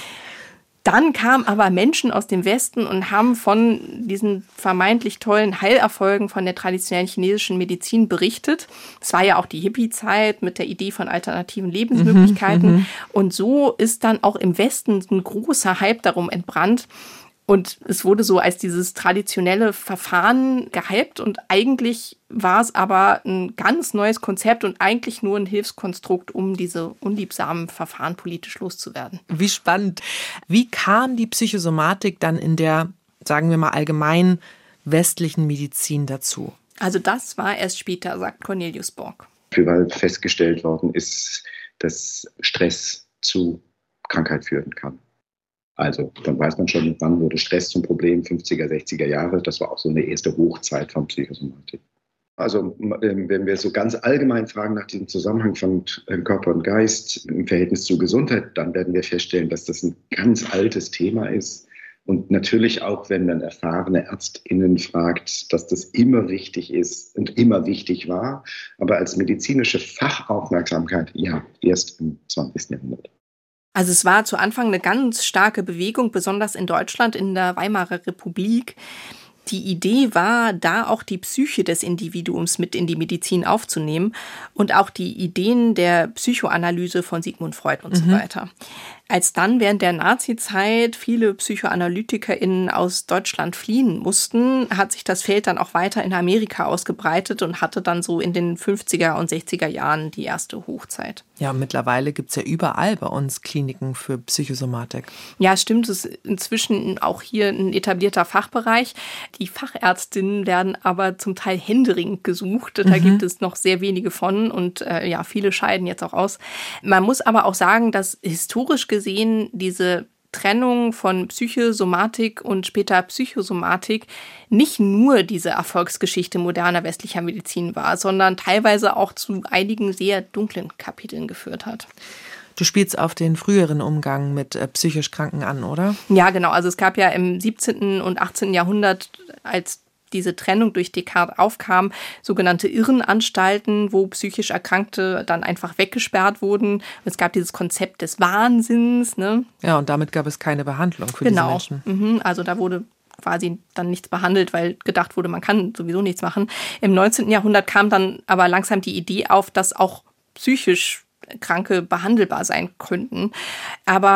Dann kamen aber Menschen aus dem Westen und haben von diesen vermeintlich tollen Heilerfolgen von der traditionellen chinesischen Medizin berichtet. Es war ja auch die Hippie-Zeit mit der Idee von alternativen Lebensmöglichkeiten. Und so ist dann auch im Westen ein großer Hype darum entbrannt. Und es wurde so als dieses traditionelle Verfahren gehypt und eigentlich war es aber ein ganz neues Konzept und eigentlich nur ein Hilfskonstrukt, um diese unliebsamen Verfahren politisch loszuwerden. Wie spannend. Wie kam die Psychosomatik dann in der, sagen wir mal, allgemein westlichen Medizin dazu? Also das war erst später, sagt Cornelius Borg. Weil festgestellt worden ist, dass Stress zu Krankheit führen kann. Also dann weiß man schon, wann wurde Stress zum Problem, 50er, 60er Jahre. Das war auch so eine erste Hochzeit von Psychosomatik. Also wenn wir so ganz allgemein fragen nach diesem Zusammenhang von Körper und Geist im Verhältnis zur Gesundheit, dann werden wir feststellen, dass das ein ganz altes Thema ist. Und natürlich auch, wenn man erfahrene ÄrztInnen fragt, dass das immer wichtig ist und immer wichtig war. Aber als medizinische Fachaufmerksamkeit, ja, erst im 20. Jahrhundert. Also es war zu Anfang eine ganz starke Bewegung, besonders in Deutschland in der Weimarer Republik. Die Idee war, da auch die Psyche des Individuums mit in die Medizin aufzunehmen und auch die Ideen der Psychoanalyse von Sigmund Freud und so weiter. Als dann während der Nazi-Zeit viele PsychoanalytikerInnen aus Deutschland fliehen mussten, hat sich das Feld dann auch weiter in Amerika ausgebreitet und hatte dann so in den 50er und 60er Jahren die erste Hochzeit. Ja, mittlerweile gibt es ja überall bei uns Kliniken für Psychosomatik. Ja, stimmt. Es ist inzwischen auch hier ein etablierter Fachbereich. Die Fachärztinnen werden aber zum Teil händeringend gesucht. Da gibt es noch sehr wenige von und viele scheiden jetzt auch aus. Man muss aber auch sagen, dass historisch gesehen diese Trennung von Psychosomatik und später Psychosomatik nicht nur diese Erfolgsgeschichte moderner westlicher Medizin war, sondern teilweise auch zu einigen sehr dunklen Kapiteln geführt hat. Du spielst auf den früheren Umgang mit psychisch Kranken an, oder? Ja, genau. Also es gab ja im 17. und 18. Jahrhundert, als diese Trennung durch Descartes aufkam, sogenannte Irrenanstalten, wo psychisch Erkrankte dann einfach weggesperrt wurden. Es gab dieses Konzept des Wahnsinns. Ne? Ja, und damit gab es keine Behandlung für diese Menschen. Also da wurde quasi dann nichts behandelt, weil gedacht wurde, man kann sowieso nichts machen. Im 19. Jahrhundert kam dann aber langsam die Idee auf, dass auch psychisch Kranke behandelbar sein könnten. Aber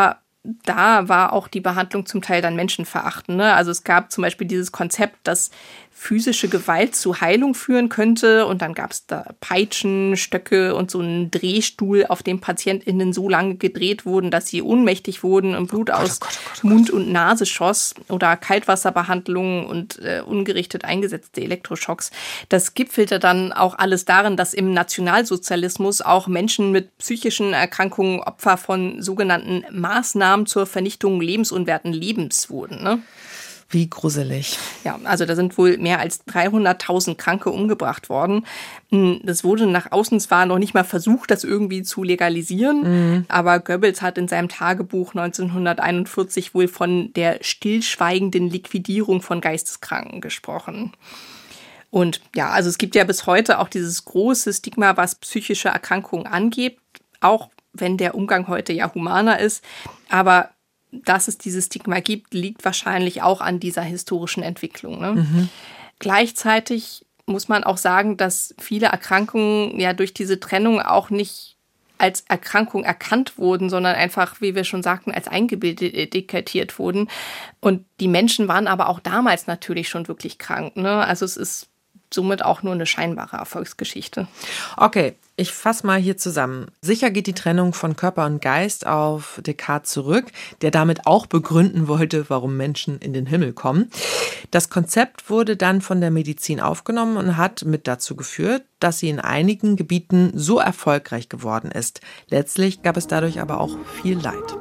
da war auch die Behandlung zum Teil dann menschenverachtend. Ne? Also es gab zum Beispiel dieses Konzept, dass physische Gewalt zu Heilung führen könnte. Und dann gab es da Peitschen, Stöcke und so einen Drehstuhl, auf dem PatientInnen so lange gedreht wurden, dass sie ohnmächtig wurden und Blut aus Mund und Nase schoss. Oder Kaltwasserbehandlungen und ungerichtet eingesetzte Elektroschocks. Das gipfelte dann auch alles darin, dass im Nationalsozialismus auch Menschen mit psychischen Erkrankungen Opfer von sogenannten Maßnahmen zur Vernichtung lebensunwerten Lebens wurden. Ne? Wie gruselig. Ja, also da sind wohl mehr als 300.000 Kranke umgebracht worden. Das wurde nach außen zwar noch nicht mal versucht, das irgendwie zu legalisieren, aber Goebbels hat in seinem Tagebuch 1941 wohl von der stillschweigenden Liquidierung von Geisteskranken gesprochen. Und ja, also es gibt ja bis heute auch dieses große Stigma, was psychische Erkrankungen angeht, auch wenn der Umgang heute ja humaner ist. Aber dass es dieses Stigma gibt, liegt wahrscheinlich auch an dieser historischen Entwicklung. Ne? Gleichzeitig muss man auch sagen, dass viele Erkrankungen ja durch diese Trennung auch nicht als Erkrankung erkannt wurden, sondern einfach, wie wir schon sagten, als eingebildet etikettiert wurden. Und die Menschen waren aber auch damals natürlich schon wirklich krank. Ne? Also es ist somit auch nur eine scheinbare Erfolgsgeschichte. Okay, ich fasse mal hier zusammen. Sicher geht die Trennung von Körper und Geist auf Descartes zurück, der damit auch begründen wollte, warum Menschen in den Himmel kommen. Das Konzept wurde dann von der Medizin aufgenommen und hat mit dazu geführt, dass sie in einigen Gebieten so erfolgreich geworden ist. Letztlich gab es dadurch aber auch viel Leid.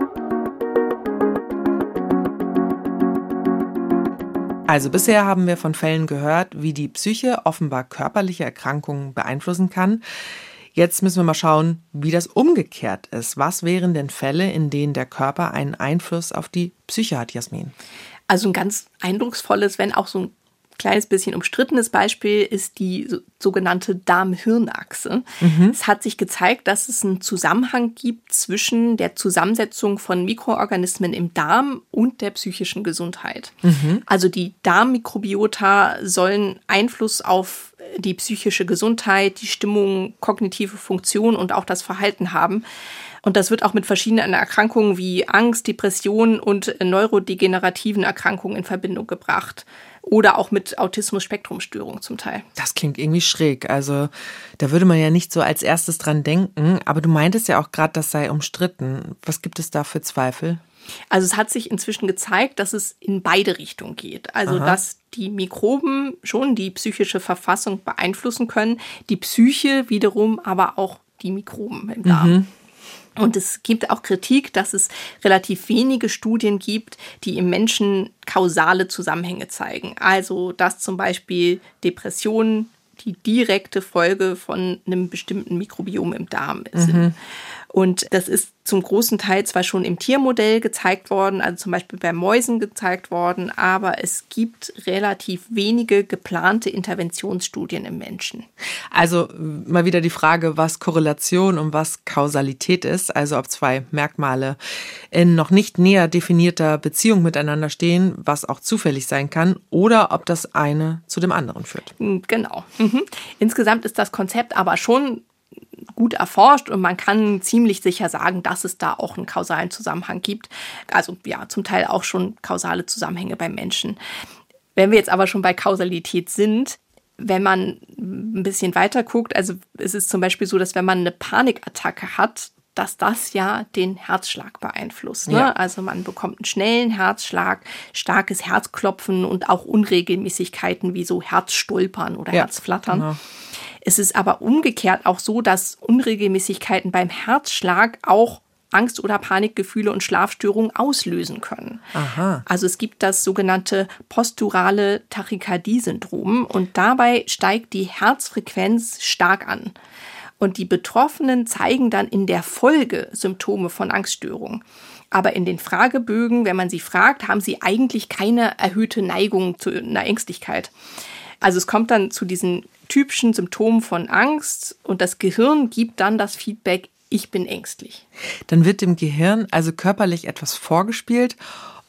Also bisher haben wir von Fällen gehört, wie die Psyche offenbar körperliche Erkrankungen beeinflussen kann. Jetzt müssen wir mal schauen, wie das umgekehrt ist. Was wären denn Fälle, in denen der Körper einen Einfluss auf die Psyche hat, Jasmin? Also ein ganz eindrucksvolles, wenn auch so ein kleines bisschen umstrittenes Beispiel ist die sogenannte Darm-Hirn-Achse. Es hat sich gezeigt, dass es einen Zusammenhang gibt zwischen der Zusammensetzung von Mikroorganismen im Darm und der psychischen Gesundheit. Also die Darmmikrobiota sollen Einfluss auf die psychische Gesundheit, die Stimmung, kognitive Funktion und auch das Verhalten haben. Und das wird auch mit verschiedenen Erkrankungen wie Angst, Depression und neurodegenerativen Erkrankungen in Verbindung gebracht. Oder auch mit Autismus-Spektrum-Störung zum Teil. Das klingt irgendwie schräg. Also da würde man ja nicht so als erstes dran denken. Aber du meintest ja auch gerade, das sei umstritten. Was gibt es da für Zweifel? Also es hat sich inzwischen gezeigt, dass es in beide Richtungen geht. Also dass die Mikroben schon die psychische Verfassung beeinflussen können, die Psyche wiederum aber auch die Mikroben im Darm. Und es gibt auch Kritik, dass es relativ wenige Studien gibt, die im Menschen kausale Zusammenhänge zeigen. Also dass zum Beispiel Depressionen die direkte Folge von einem bestimmten Mikrobiom im Darm sind. Und das ist zum großen Teil zwar schon im Tiermodell gezeigt worden, also zum Beispiel bei Mäusen gezeigt worden, aber es gibt relativ wenige geplante Interventionsstudien im Menschen. Also mal wieder die Frage, was Korrelation und was Kausalität ist, also ob zwei Merkmale in noch nicht näher definierter Beziehung miteinander stehen, was auch zufällig sein kann, oder ob das eine zu dem anderen führt. Genau. Insgesamt ist das Konzept aber schon gut erforscht und man kann ziemlich sicher sagen, dass es da auch einen kausalen Zusammenhang gibt. Also ja, zum Teil auch schon kausale Zusammenhänge beim Menschen. Wenn wir jetzt aber schon bei Kausalität sind, wenn man ein bisschen weiter guckt, also es ist zum Beispiel so, dass wenn man eine Panikattacke hat, dass das ja den Herzschlag beeinflusst. Ne? Ja. Also man bekommt einen schnellen Herzschlag, starkes Herzklopfen und auch Unregelmäßigkeiten wie so Herzstolpern oder Herzflattern. Genau. Es ist aber umgekehrt auch so, dass Unregelmäßigkeiten beim Herzschlag auch Angst- oder Panikgefühle und Schlafstörungen auslösen können. Also es gibt das sogenannte posturale Tachykardie-Syndrom und dabei steigt die Herzfrequenz stark an. Und die Betroffenen zeigen dann in der Folge Symptome von Angststörungen. Aber in den Fragebögen, wenn man sie fragt, haben sie eigentlich keine erhöhte Neigung zu einer Ängstlichkeit. Also es kommt dann zu diesen typischen Symptomen von Angst und das Gehirn gibt dann das Feedback, ich bin ängstlich. Dann wird dem Gehirn also körperlich etwas vorgespielt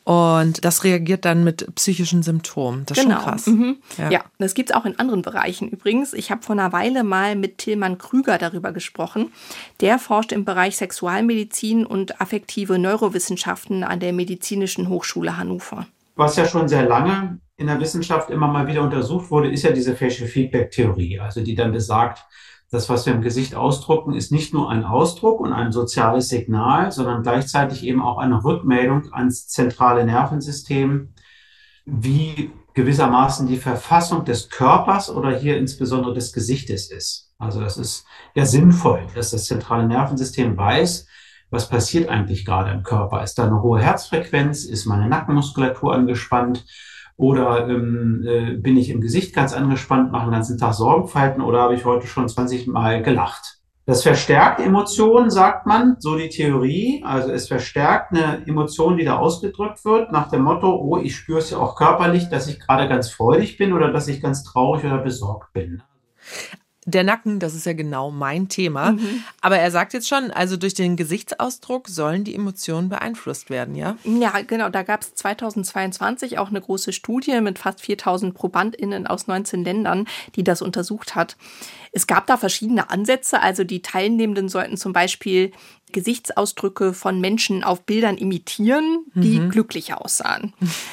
Und das reagiert dann mit psychischen Symptomen. Das ist schon krass. Ja, das gibt es auch in anderen Bereichen übrigens. Ich habe vor einer Weile mal mit Tilman Krüger darüber gesprochen. Der forscht im Bereich Sexualmedizin und affektive Neurowissenschaften an der Medizinischen Hochschule Hannover. Was ja schon sehr lange in der Wissenschaft immer mal wieder untersucht wurde, ist ja diese Facial Feedback Theorie, also die dann besagt, das, was wir im Gesicht ausdrucken, ist nicht nur ein Ausdruck und ein soziales Signal, sondern gleichzeitig eben auch eine Rückmeldung ans zentrale Nervensystem, wie gewissermaßen die Verfassung des Körpers oder hier insbesondere des Gesichtes ist. Also das ist ja sinnvoll, dass das zentrale Nervensystem weiß, was passiert eigentlich gerade im Körper. Ist da eine hohe Herzfrequenz? Ist meine Nackenmuskulatur angespannt? Oder bin ich im Gesicht ganz angespannt, mache den ganzen Tag Sorgenfalten oder habe ich heute schon 20 Mal gelacht? Das verstärkt Emotionen, sagt man, so die Theorie. Also es verstärkt eine Emotion, die da ausgedrückt wird, nach dem Motto, oh, ich spüre es ja auch körperlich, dass ich gerade ganz freudig bin oder dass ich ganz traurig oder besorgt bin. Der Nacken, das ist ja genau mein Thema. Aber er sagt jetzt schon, also durch den Gesichtsausdruck sollen die Emotionen beeinflusst werden, ja? Ja, genau. Da gab es 2022 auch eine große Studie mit fast 4.000 ProbandInnen aus 19 Ländern, die das untersucht hat. Es gab da verschiedene Ansätze. Also die Teilnehmenden sollten zum Beispiel Gesichtsausdrücke von Menschen auf Bildern imitieren, die glücklich aussahen.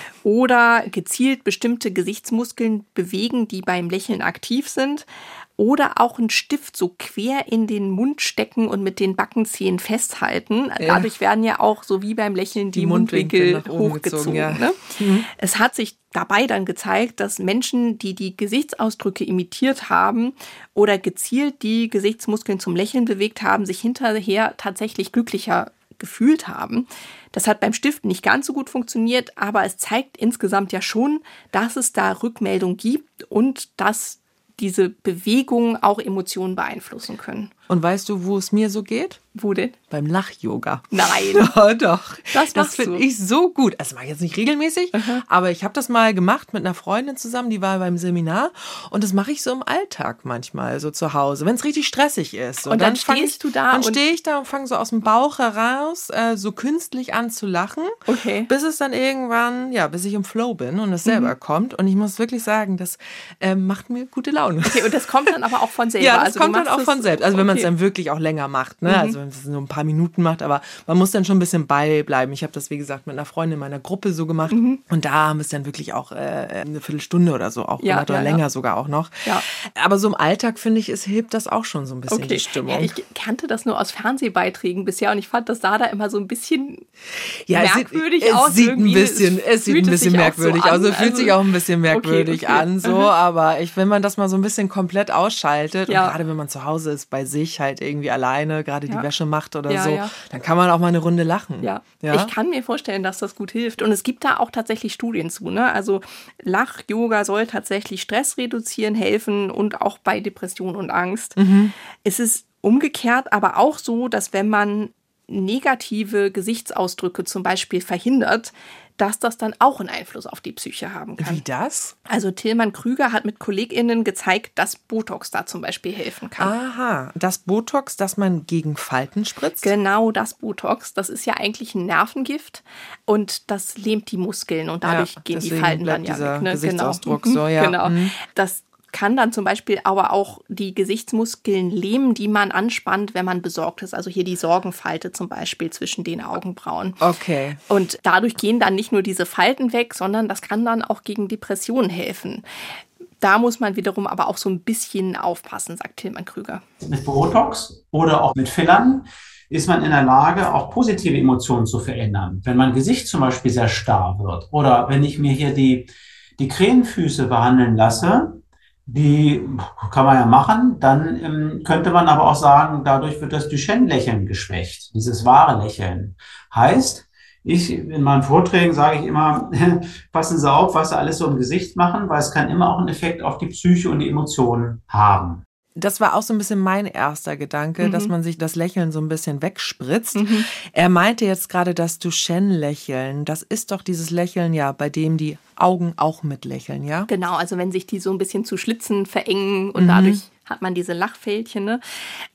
Oder gezielt bestimmte Gesichtsmuskeln bewegen, die beim Lächeln aktiv sind. Oder auch einen Stift so quer in den Mund stecken und mit den Backenzähnen festhalten. Ja. Dadurch werden ja auch, so wie beim Lächeln, die Mundwinkel hochgezogen. Ja. Ne? Es hat sich dabei dann gezeigt, dass Menschen, die die Gesichtsausdrücke imitiert haben oder gezielt die Gesichtsmuskeln zum Lächeln bewegt haben, sich hinterher tatsächlich glücklicher gefühlt haben. Das hat beim Stiften nicht ganz so gut funktioniert, aber es zeigt insgesamt ja schon, dass es da Rückmeldung gibt und dass diese Bewegungen auch Emotionen beeinflussen können. Und weißt du, wo es mir so geht? Wo denn? Beim Lach-Yoga. Nein. Oh, doch. Das finde ich so gut. Das mache ich jetzt nicht regelmäßig, aber ich habe das mal gemacht mit einer Freundin zusammen, die war beim Seminar. Und das mache ich so im Alltag manchmal, so zu Hause, wenn es richtig stressig ist. Und dann stehst du da? Dann stehe ich da und fange so aus dem Bauch heraus, so künstlich an zu lachen. Okay. Bis es dann irgendwann, ja, bis ich im Flow bin und es selber kommt. Und ich muss wirklich sagen, das macht mir gute Laune. Okay, und das kommt dann aber auch von selber? Ja, das kommt dann auch von selbst. Also wenn man es dann wirklich auch länger macht, ne? Also wenn man es nur ein paar Minuten macht, aber man muss dann schon ein bisschen beibleiben. Ich habe das, wie gesagt, mit einer Freundin in meiner Gruppe so gemacht und da haben wir es dann wirklich auch eine Viertelstunde oder so auch gemacht oder länger sogar auch noch. Ja. Aber so im Alltag, finde ich, es hebt das auch schon so ein bisschen die Stimmung. Ja, ich kannte das nur aus Fernsehbeiträgen bisher und ich fand, das sah da immer so ein bisschen merkwürdig aus. Es sieht ein bisschen merkwürdig aus. Also fühlt sich auch ein bisschen merkwürdig an, so, aber wenn man das mal so ein bisschen komplett ausschaltet und gerade wenn man zu Hause ist, bei sich halt irgendwie alleine, gerade die Wäsche macht oder dann kann man auch mal eine Runde lachen. Ja. Ich kann mir vorstellen, dass das gut hilft. Und es gibt da auch tatsächlich Studien zu. Ne? Also Lach-Yoga soll tatsächlich Stress reduzieren, helfen und auch bei Depression und Angst. Es ist umgekehrt aber auch so, dass wenn man negative Gesichtsausdrücke zum Beispiel verhindert, dass das dann auch einen Einfluss auf die Psyche haben kann. Wie das? Also Tilman Krüger hat mit KollegInnen gezeigt, dass Botox da zum Beispiel helfen kann. Aha, das Botox, das man gegen Falten spritzt? Genau, das Botox. Das ist ja eigentlich ein Nervengift und das lähmt die Muskeln und dadurch gehen die Falten dann ja weg. Ne? Gesichtsausdruck so, ja. Genau. Das kann dann zum Beispiel aber auch die Gesichtsmuskeln lähmen, die man anspannt, wenn man besorgt ist. Also hier die Sorgenfalte zum Beispiel zwischen den Augenbrauen. Okay. Und dadurch gehen dann nicht nur diese Falten weg, sondern das kann dann auch gegen Depressionen helfen. Da muss man wiederum aber auch so ein bisschen aufpassen, sagt Tilman Krüger. Mit Botox oder auch mit Fillern ist man in der Lage, auch positive Emotionen zu verändern. Wenn mein Gesicht zum Beispiel sehr starr wird oder wenn ich mir hier die Krähenfüße behandeln lasse, die kann man ja machen, dann könnte man aber auch sagen, dadurch wird das Duchenne-Lächeln geschwächt, dieses wahre Lächeln. Heißt, in meinen Vorträgen sage ich immer, passen Sie auf, was Sie alles so im Gesicht machen, weil es kann immer auch einen Effekt auf die Psyche und die Emotionen haben. Das war auch so ein bisschen mein erster Gedanke, dass man sich das Lächeln so ein bisschen wegspritzt. Er meinte jetzt gerade das Duchenne-Lächeln. Das ist doch dieses Lächeln, ja, bei dem die Augen auch mitlächeln, ja? Genau, also wenn sich die so ein bisschen zu Schlitzen verengen und dadurch hat man diese Lachfältchen. Ne? Das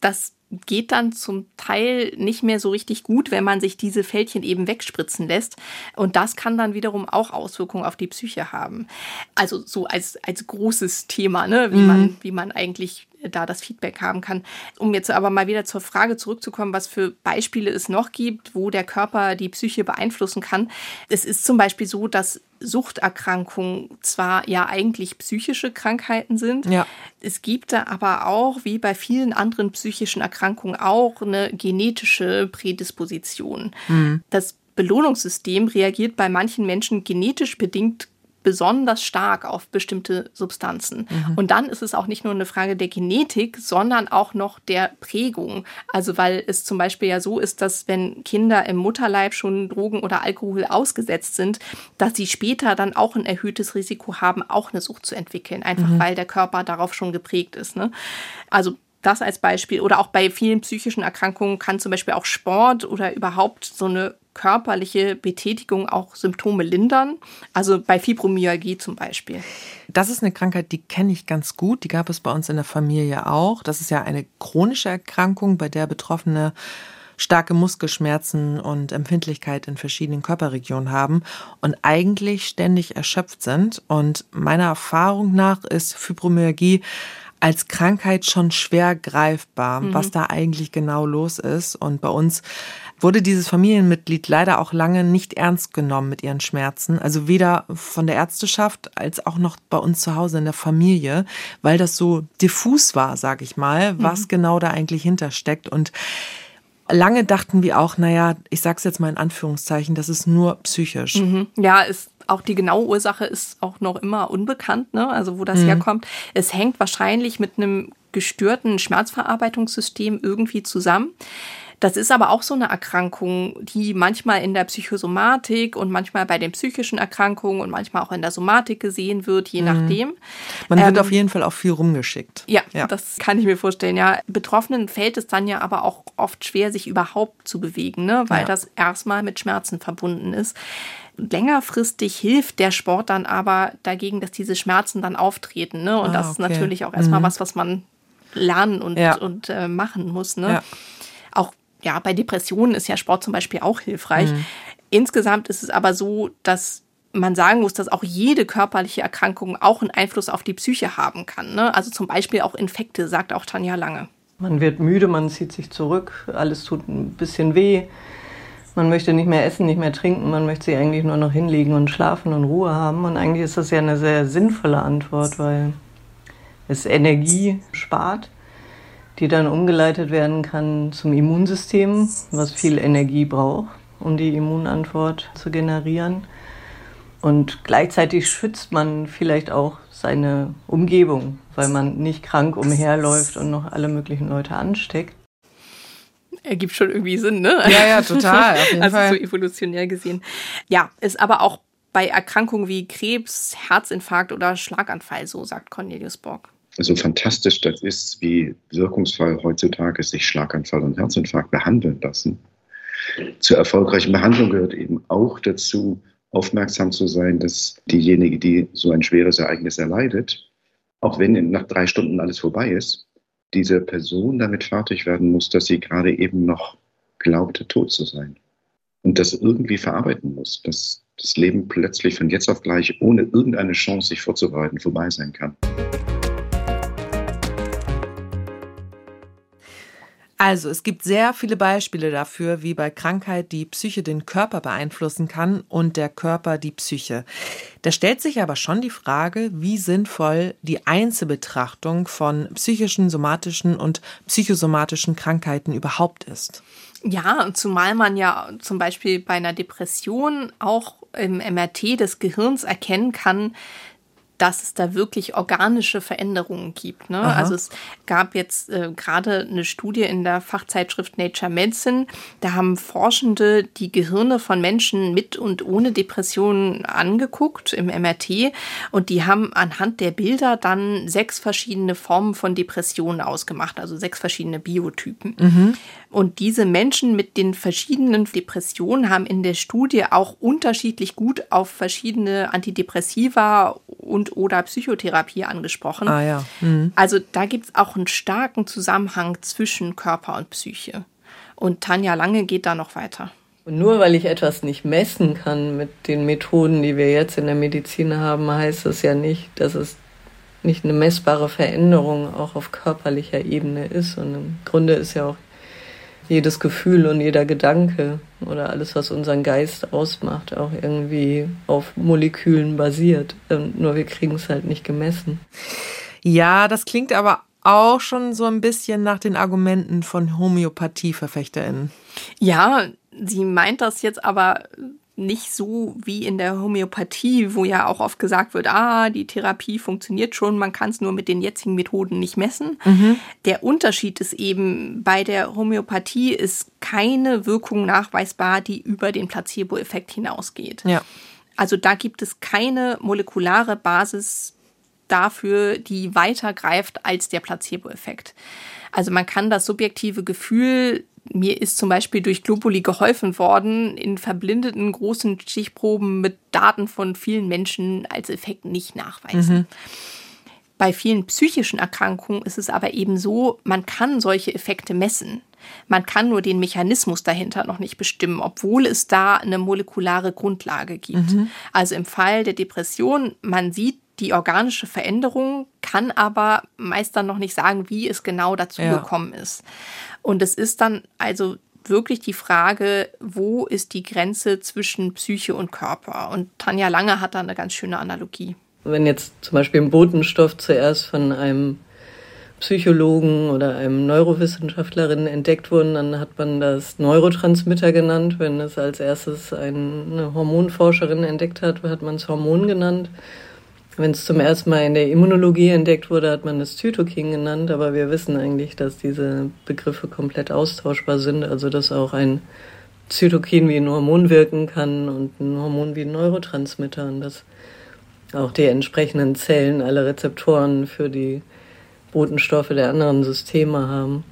geht dann zum Teil nicht mehr so richtig gut, wenn man sich diese Fältchen eben wegspritzen lässt. Und das kann dann wiederum auch Auswirkungen auf die Psyche haben. Also so als großes Thema, ne? Wie man eigentlich da das Feedback haben kann. Um jetzt aber mal wieder zur Frage zurückzukommen, was für Beispiele es noch gibt, wo der Körper die Psyche beeinflussen kann. Es ist zum Beispiel so, dass Suchterkrankungen zwar ja eigentlich psychische Krankheiten sind, es gibt da aber auch, wie bei vielen anderen psychischen Erkrankungen, auch eine genetische Prädisposition. Das Belohnungssystem reagiert bei manchen Menschen genetisch bedingt besonders stark auf bestimmte Substanzen. Und dann ist es auch nicht nur eine Frage der Genetik, sondern auch noch der Prägung. Also weil es zum Beispiel ja so ist, dass wenn Kinder im Mutterleib schon Drogen oder Alkohol ausgesetzt sind, dass sie später dann auch ein erhöhtes Risiko haben, auch eine Sucht zu entwickeln. Einfach weil der Körper darauf schon geprägt ist. Ne? Also das als Beispiel. Oder auch bei vielen psychischen Erkrankungen kann zum Beispiel auch Sport oder überhaupt so eine körperliche Betätigung auch Symptome lindern. Also bei Fibromyalgie zum Beispiel. Das ist eine Krankheit, die kenne ich ganz gut. Die gab es bei uns in der Familie auch. Das ist ja eine chronische Erkrankung, bei der Betroffene starke Muskelschmerzen und Empfindlichkeit in verschiedenen Körperregionen haben und eigentlich ständig erschöpft sind. Und meiner Erfahrung nach ist Fibromyalgie als Krankheit schon schwer greifbar, was da eigentlich genau los ist. Und bei uns wurde dieses Familienmitglied leider auch lange nicht ernst genommen mit ihren Schmerzen. Also weder von der Ärzteschaft als auch noch bei uns zu Hause in der Familie, weil das so diffus war, sage ich mal, was genau da eigentlich hintersteckt. Und lange dachten wir auch, naja, ich sag's jetzt mal in Anführungszeichen, das ist nur psychisch. Ja, auch die genaue Ursache ist auch noch immer unbekannt, ne? Also wo das herkommt. Es hängt wahrscheinlich mit einem gestörten Schmerzverarbeitungssystem irgendwie zusammen. Das ist aber auch so eine Erkrankung, die manchmal in der Psychosomatik und manchmal bei den psychischen Erkrankungen und manchmal auch in der Somatik gesehen wird, je nachdem. Man wird auf jeden Fall auch viel rumgeschickt. Ja, das kann ich mir vorstellen. Ja, Betroffenen fällt es dann ja aber auch oft schwer, sich überhaupt zu bewegen, ne? Weil das erstmal mit Schmerzen verbunden ist. Längerfristig hilft der Sport dann aber dagegen, dass diese Schmerzen dann auftreten, ne? Und das ist natürlich auch erstmal was man lernen und machen muss, ne? Auch bei Depressionen ist ja Sport zum Beispiel auch hilfreich. Insgesamt ist es aber so, dass man sagen muss, dass auch jede körperliche Erkrankung auch einen Einfluss auf die Psyche haben kann, ne? Also zum Beispiel auch Infekte, sagt auch Tanja Lange. Man wird müde, man zieht sich zurück, alles tut ein bisschen weh. Man möchte nicht mehr essen, nicht mehr trinken, man möchte sich eigentlich nur noch hinlegen und schlafen und Ruhe haben. Und eigentlich ist das ja eine sehr sinnvolle Antwort, weil es Energie spart, die dann umgeleitet werden kann zum Immunsystem, was viel Energie braucht, um die Immunantwort zu generieren. Und gleichzeitig schützt man vielleicht auch seine Umgebung, weil man nicht krank umherläuft und noch alle möglichen Leute ansteckt. Ergibt schon irgendwie Sinn, ne? Ja, total. Auf jeden Fall. So evolutionär gesehen. Ja, ist aber auch bei Erkrankungen wie Krebs, Herzinfarkt oder Schlaganfall so, sagt Cornelius Borg. So fantastisch das ist, wie wirkungsvoll heutzutage sich Schlaganfall und Herzinfarkt behandeln lassen. Zur erfolgreichen Behandlung gehört eben auch dazu, aufmerksam zu sein, dass diejenige, die so ein schweres Ereignis erleidet, auch wenn nach 3 Stunden alles vorbei ist, diese Person damit fertig werden muss, dass sie gerade eben noch glaubte, tot zu sein. Und das irgendwie verarbeiten muss, dass das Leben plötzlich von jetzt auf gleich, ohne irgendeine Chance, sich vorzubereiten, vorbei sein kann. Also, es gibt sehr viele Beispiele dafür, wie bei Krankheit die Psyche den Körper beeinflussen kann und der Körper die Psyche. Da stellt sich aber schon die Frage, wie sinnvoll die Einzelbetrachtung von psychischen, somatischen und psychosomatischen Krankheiten überhaupt ist. Ja, zumal man ja zum Beispiel bei einer Depression auch im MRT des Gehirns erkennen kann, dass es da wirklich organische Veränderungen gibt, ne? Also es gab jetzt gerade eine Studie in der Fachzeitschrift Nature Medicine, da haben Forschende die Gehirne von Menschen mit und ohne Depressionen angeguckt im MRT und die haben anhand der Bilder dann 6 verschiedene Formen von Depressionen ausgemacht, also 6 verschiedene Biotypen. Und diese Menschen mit den verschiedenen Depressionen haben in der Studie auch unterschiedlich gut auf verschiedene Antidepressiva und oder Psychotherapie angesprochen. Ah ja. Mhm. Also da gibt es auch einen starken Zusammenhang zwischen Körper und Psyche. Und Tanja Lange geht da noch weiter. Und nur weil ich etwas nicht messen kann mit den Methoden, die wir jetzt in der Medizin haben, heißt das ja nicht, dass es nicht eine messbare Veränderung auch auf körperlicher Ebene ist. Und im Grunde ist ja auch jedes Gefühl und jeder Gedanke oder alles, was unseren Geist ausmacht, auch irgendwie auf Molekülen basiert. Nur wir kriegen es halt nicht gemessen. Ja, das klingt aber auch schon so ein bisschen nach den Argumenten von HomöopathieverfechterInnen. Ja, sie meint das jetzt aber nicht so wie in der Homöopathie, wo ja auch oft gesagt wird, die Therapie funktioniert schon, man kann es nur mit den jetzigen Methoden nicht messen. Mhm. Der Unterschied ist eben, bei der Homöopathie ist keine Wirkung nachweisbar, die über den Placebo-Effekt hinausgeht. Ja. Also da gibt es keine molekulare Basis dafür, die weiter greift als der Placebo-Effekt. Also man kann das subjektive Gefühl, mir ist zum Beispiel durch Globuli geholfen worden, in verblindeten großen Stichproben mit Daten von vielen Menschen als Effekt nicht nachweisen. Mhm. Bei vielen psychischen Erkrankungen ist es aber eben so, man kann solche Effekte messen. Man kann nur den Mechanismus dahinter noch nicht bestimmen, obwohl es da eine molekulare Grundlage gibt. Mhm. Also im Fall der Depression, man sieht die organische Veränderung, kann aber meist dann noch nicht sagen, wie es genau dazu gekommen ist. Und es ist dann also wirklich die Frage, wo ist die Grenze zwischen Psyche und Körper? Und Tanja Lange hat da eine ganz schöne Analogie. Wenn jetzt zum Beispiel ein Botenstoff zuerst von einem Psychologen oder einem Neurowissenschaftlerin entdeckt wurde, dann hat man das Neurotransmitter genannt. Wenn es als erstes eine Hormonforscherin entdeckt hat, hat man es Hormon genannt. Wenn es zum ersten Mal in der Immunologie entdeckt wurde, hat man es Zytokin genannt. Aber wir wissen eigentlich, dass diese Begriffe komplett austauschbar sind. Also dass auch ein Zytokin wie ein Hormon wirken kann und ein Hormon wie ein Neurotransmitter. Und dass auch die entsprechenden Zellen alle Rezeptoren für die Botenstoffe der anderen Systeme haben.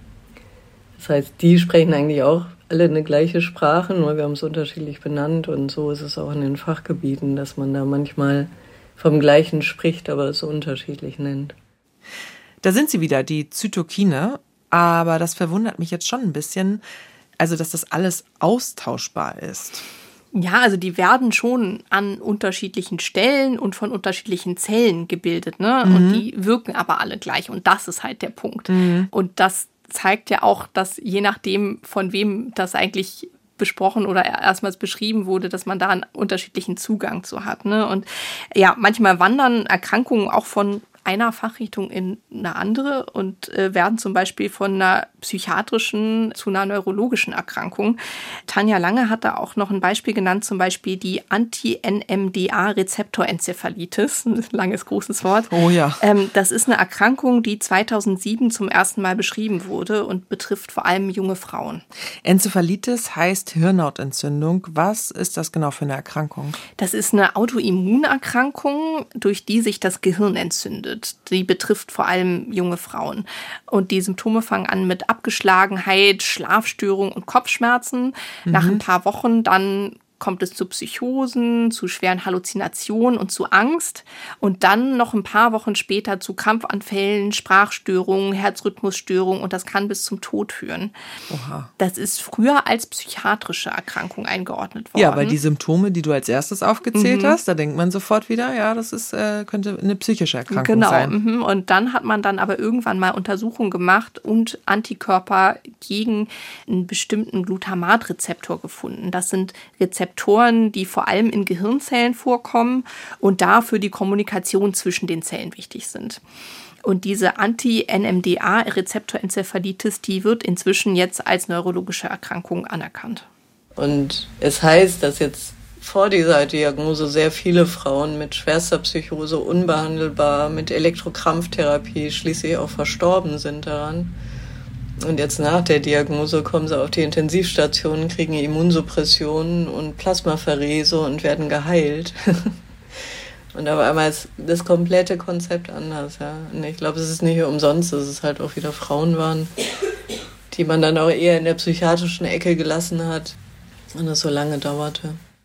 Das heißt, die sprechen eigentlich auch alle eine gleiche Sprache, nur wir haben es unterschiedlich benannt. Und so ist es auch in den Fachgebieten, dass man da manchmal vom Gleichen spricht, aber es unterschiedlich nennt. Da sind sie wieder, die Zytokine. Aber das verwundert mich jetzt schon ein bisschen, also dass das alles austauschbar ist. Ja, also die werden schon an unterschiedlichen Stellen und von unterschiedlichen Zellen gebildet, ne? Mhm. Und die wirken aber alle gleich. Und das ist halt der Punkt. Mhm. Und das zeigt ja auch, dass je nachdem, von wem das eigentlich besprochen oder erstmals beschrieben wurde, dass man da einen unterschiedlichen Zugang zu hat, ne? Und ja, manchmal wandern Erkrankungen auch von einer Fachrichtung in eine andere und werden zum Beispiel von einer psychiatrischen zu einer neurologischen Erkrankung. Tanja Lange hat da auch noch ein Beispiel genannt, zum Beispiel die Anti-NMDA-Rezeptorenzephalitis. Ein langes, großes Wort. Oh ja. Das ist eine Erkrankung, die 2007 zum ersten Mal beschrieben wurde und betrifft vor allem junge Frauen. Enzephalitis heißt Hirnhautentzündung. Was ist das genau für eine Erkrankung? Das ist eine Autoimmunerkrankung, durch die sich das Gehirn entzündet. Die betrifft vor allem junge Frauen. Und die Symptome fangen an mit Abgeschlagenheit, Schlafstörung und Kopfschmerzen. Nach ein paar Wochen dann kommt es zu Psychosen, zu schweren Halluzinationen und zu Angst. Und dann noch ein paar Wochen später zu Krampfanfällen, Sprachstörungen, Herzrhythmusstörungen und das kann bis zum Tod führen. Oha. Das ist früher als psychiatrische Erkrankung eingeordnet worden. Ja, weil die Symptome, die du als erstes aufgezählt hast, da denkt man sofort wieder, ja, das ist, könnte eine psychische Erkrankung sein. Genau. Und dann hat man dann aber irgendwann mal Untersuchungen gemacht und Antikörper gegen einen bestimmten Glutamatrezeptor gefunden. Das sind Rezeptoren, die vor allem in Gehirnzellen vorkommen und dafür die Kommunikation zwischen den Zellen wichtig sind. Und diese Anti-NMDA-Rezeptorenzephalitis, die wird inzwischen jetzt als neurologische Erkrankung anerkannt. Und es heißt, dass jetzt vor dieser Diagnose sehr viele Frauen mit schwerster Psychose unbehandelbar, mit Elektrokrampftherapie schließlich auch verstorben sind daran. Und jetzt nach der Diagnose kommen sie auf die Intensivstation, kriegen Immunsuppressionen und Plasmapherese und werden geheilt. Und auf einmal ist das komplette Konzept anders. Ja. Und ich glaube, es ist nicht umsonst, dass es halt auch wieder Frauen waren, die man dann auch eher in der psychiatrischen Ecke gelassen hat und es so lange dauerte.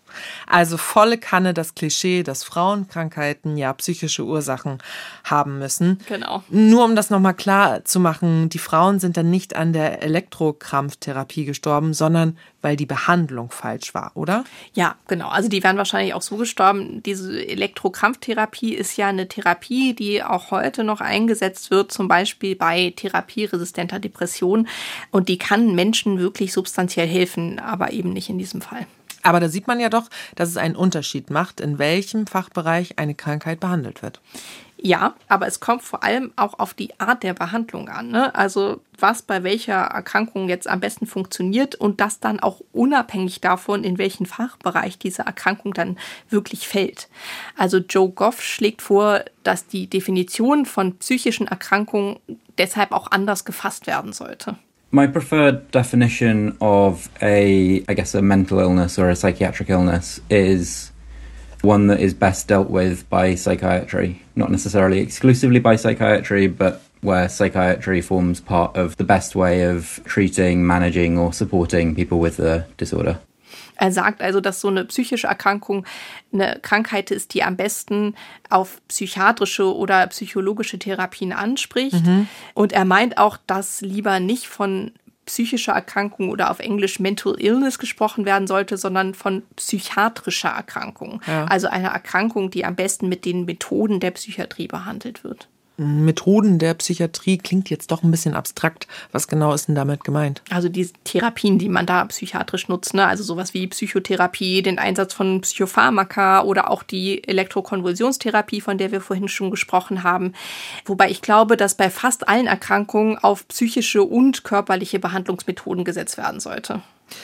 Also volle Kanne das Klischee, dass Frauenkrankheiten ja psychische Ursachen haben müssen. Genau. Nur um das nochmal klar zu machen, die Frauen sind dann nicht an der Elektrokrampftherapie gestorben, sondern weil die Behandlung falsch war, oder? Ja, genau. Also die wären wahrscheinlich auch so gestorben. Diese Elektrokrampftherapie ist ja eine Therapie, die auch heute noch eingesetzt wird, zum Beispiel bei therapieresistenter Depression. Und die kann Menschen wirklich substanziell helfen, aber eben nicht in diesem Fall. Aber da sieht man ja doch, dass es einen Unterschied macht, in welchem Fachbereich eine Krankheit behandelt wird. Ja, aber es kommt vor allem auch auf die Art der Behandlung an, ne? Also was bei welcher Erkrankung jetzt am besten funktioniert und das dann auch unabhängig davon, in welchen Fachbereich diese Erkrankung dann wirklich fällt. Also Joe Goff schlägt vor, dass die Definition von psychischen Erkrankungen deshalb auch anders gefasst werden sollte. My preferred definition of I guess a mental illness or a psychiatric illness is one that is best dealt with by psychiatry. Not necessarily exclusively by psychiatry, but where psychiatry forms part of the best way of treating, managing or supporting people with the disorder. Er sagt also, dass so eine psychische Erkrankung eine Krankheit ist, die am besten auf psychiatrische oder psychologische Therapien anspricht. Und er meint auch, dass lieber nicht von psychischer Erkrankung oder auf Englisch Mental Illness gesprochen werden sollte, sondern von psychiatrischer Erkrankung. Ja. Also eine Erkrankung, die am besten mit den Methoden der Psychiatrie behandelt wird. Methoden der Psychiatrie klingt jetzt doch ein bisschen abstrakt. Was genau ist denn damit gemeint? Also die Therapien, die man da psychiatrisch nutzt, ne? Also sowas wie Psychotherapie, den Einsatz von Psychopharmaka oder auch die Elektrokonvulsionstherapie, von der wir vorhin schon gesprochen haben. Wobei ich glaube, dass bei fast allen Erkrankungen auf psychische und körperliche Behandlungsmethoden gesetzt werden sollte.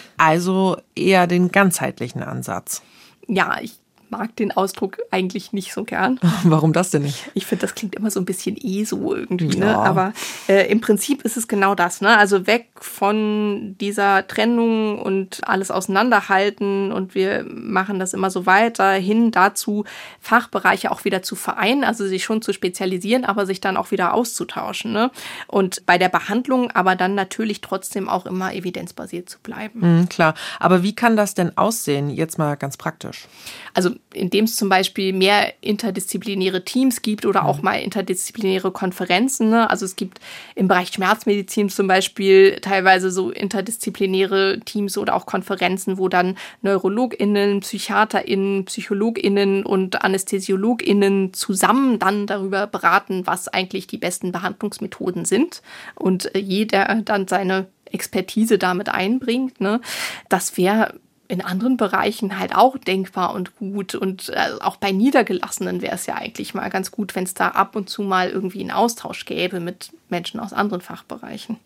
Also eher den ganzheitlichen Ansatz. Ja, ich mag den Ausdruck eigentlich nicht so gern. Warum das denn nicht? Ich finde, das klingt immer so ein bisschen so irgendwie, ne? Aber im Prinzip ist es genau das, ne? Also weg von dieser Trennung und alles auseinanderhalten und wir machen das immer so weiter hin dazu, Fachbereiche auch wieder zu vereinen, also sich schon zu spezialisieren, aber sich dann auch wieder auszutauschen, ne? Und bei der Behandlung aber dann natürlich trotzdem auch immer evidenzbasiert zu bleiben. Klar, aber wie kann das denn aussehen, jetzt mal ganz praktisch? Also indem es zum Beispiel mehr interdisziplinäre Teams gibt oder auch mal interdisziplinäre Konferenzen, ne? Also es gibt im Bereich Schmerzmedizin zum Beispiel teilweise so interdisziplinäre Teams oder auch Konferenzen, wo dann NeurologInnen, PsychiaterInnen, PsychologInnen und AnästhesiologInnen zusammen dann darüber beraten, was eigentlich die besten Behandlungsmethoden sind und jeder dann seine Expertise damit einbringt, ne? Das wäre in anderen Bereichen halt auch denkbar und gut. Und auch bei Niedergelassenen wäre es ja eigentlich mal ganz gut, wenn es da ab und zu mal irgendwie einen Austausch gäbe mit Menschen aus anderen Fachbereichen.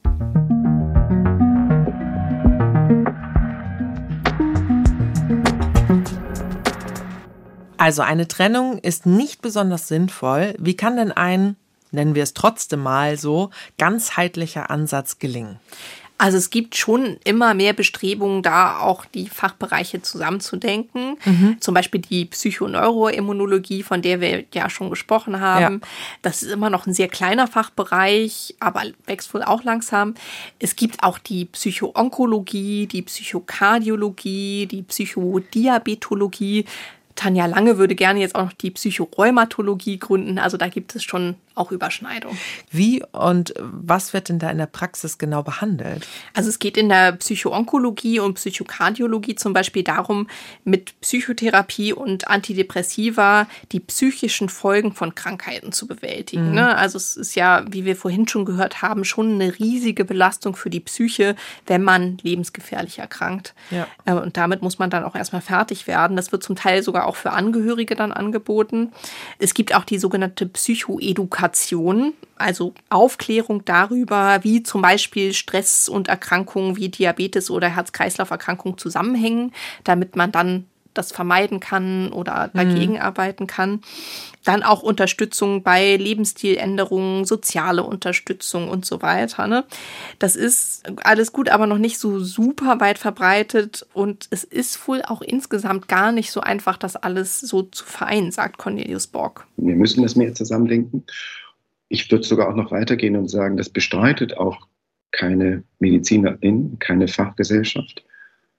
Also eine Trennung ist nicht besonders sinnvoll. Wie kann denn ein, nennen wir es trotzdem mal so, ganzheitlicher Ansatz gelingen? Also es gibt schon immer mehr Bestrebungen, da auch die Fachbereiche zusammenzudenken. Zum Beispiel die Psychoneuroimmunologie, von der wir ja schon gesprochen haben. Ja. Das ist immer noch ein sehr kleiner Fachbereich, aber wächst wohl auch langsam. Es gibt auch die Psychoonkologie, die Psychokardiologie, die Psychodiabetologie. Tanja Lange würde gerne jetzt auch noch die Psychorheumatologie gründen. Also da gibt es schon auch Überschneidung. Wie und was wird denn da in der Praxis genau behandelt? Also es geht in der Psychoonkologie und Psychokardiologie zum Beispiel darum, mit Psychotherapie und Antidepressiva die psychischen Folgen von Krankheiten zu bewältigen. Ne? Also es ist ja, wie wir vorhin schon gehört haben, schon eine riesige Belastung für die Psyche, wenn man lebensgefährlich erkrankt. Ja. Und damit muss man dann auch erstmal fertig werden. Das wird zum Teil sogar auch für Angehörige dann angeboten. Es gibt auch die sogenannte Psychoedukation, also Aufklärung darüber, wie zum Beispiel Stress und Erkrankungen wie Diabetes oder Herz-Kreislauf-Erkrankungen zusammenhängen, damit man dann das vermeiden kann oder dagegen arbeiten kann. Dann auch Unterstützung bei Lebensstiländerungen, soziale Unterstützung und so weiter. Ne? Das ist alles gut, aber noch nicht so super weit verbreitet. Und es ist wohl auch insgesamt gar nicht so einfach, das alles so zu vereinen, sagt Cornelius Borg. Wir müssen das mehr zusammendenken. Ich würde sogar auch noch weitergehen und sagen, das bestreitet auch keine Medizinerin, keine Fachgesellschaft.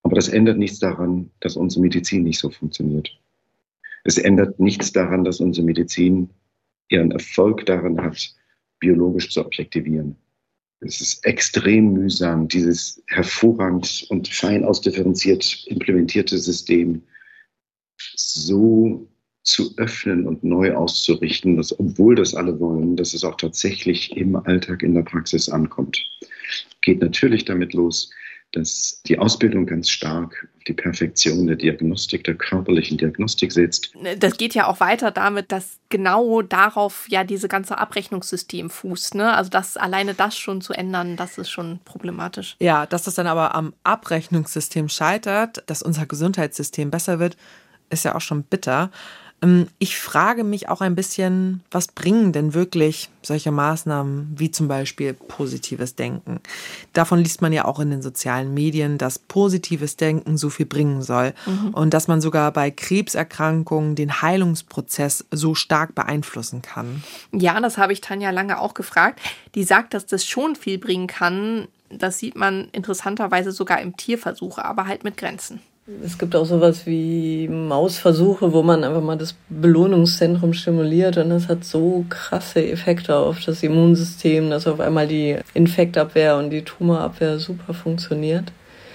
Aber das ändert nichts daran, dass unsere Medizin nicht so funktioniert. Es ändert nichts daran, dass unsere Medizin ihren Erfolg darin hat, biologisch zu objektivieren. Es ist extrem mühsam, dieses hervorragend und fein ausdifferenziert implementierte System so zu öffnen und neu auszurichten, dass, obwohl das alle wollen, dass es auch tatsächlich im Alltag, in der Praxis ankommt. Geht natürlich damit los, dass die Ausbildung ganz stark auf die Perfektion der Diagnostik, der körperlichen Diagnostik setzt. Das geht ja auch weiter damit, dass genau darauf ja diese ganze Abrechnungssystem fußt, ne? Also alleine das schon zu ändern, das ist schon problematisch. Ja, dass das dann aber am Abrechnungssystem scheitert, dass unser Gesundheitssystem besser wird, ist ja auch schon bitter. Ich frage mich auch ein bisschen, was bringen denn wirklich solche Maßnahmen wie zum Beispiel positives Denken? Davon liest man ja auch in den sozialen Medien, dass positives Denken so viel bringen soll und dass man sogar bei Krebserkrankungen den Heilungsprozess so stark beeinflussen kann. Ja, das habe ich Tanja Lange auch gefragt. Die sagt, dass das schon viel bringen kann. Das sieht man interessanterweise sogar im Tierversuch, aber halt mit Grenzen. Es gibt auch sowas wie Mausversuche, wo man einfach mal das Belohnungszentrum stimuliert und das hat so krasse Effekte auf das Immunsystem, dass auf einmal die Infektabwehr und die Tumorabwehr super funktioniert.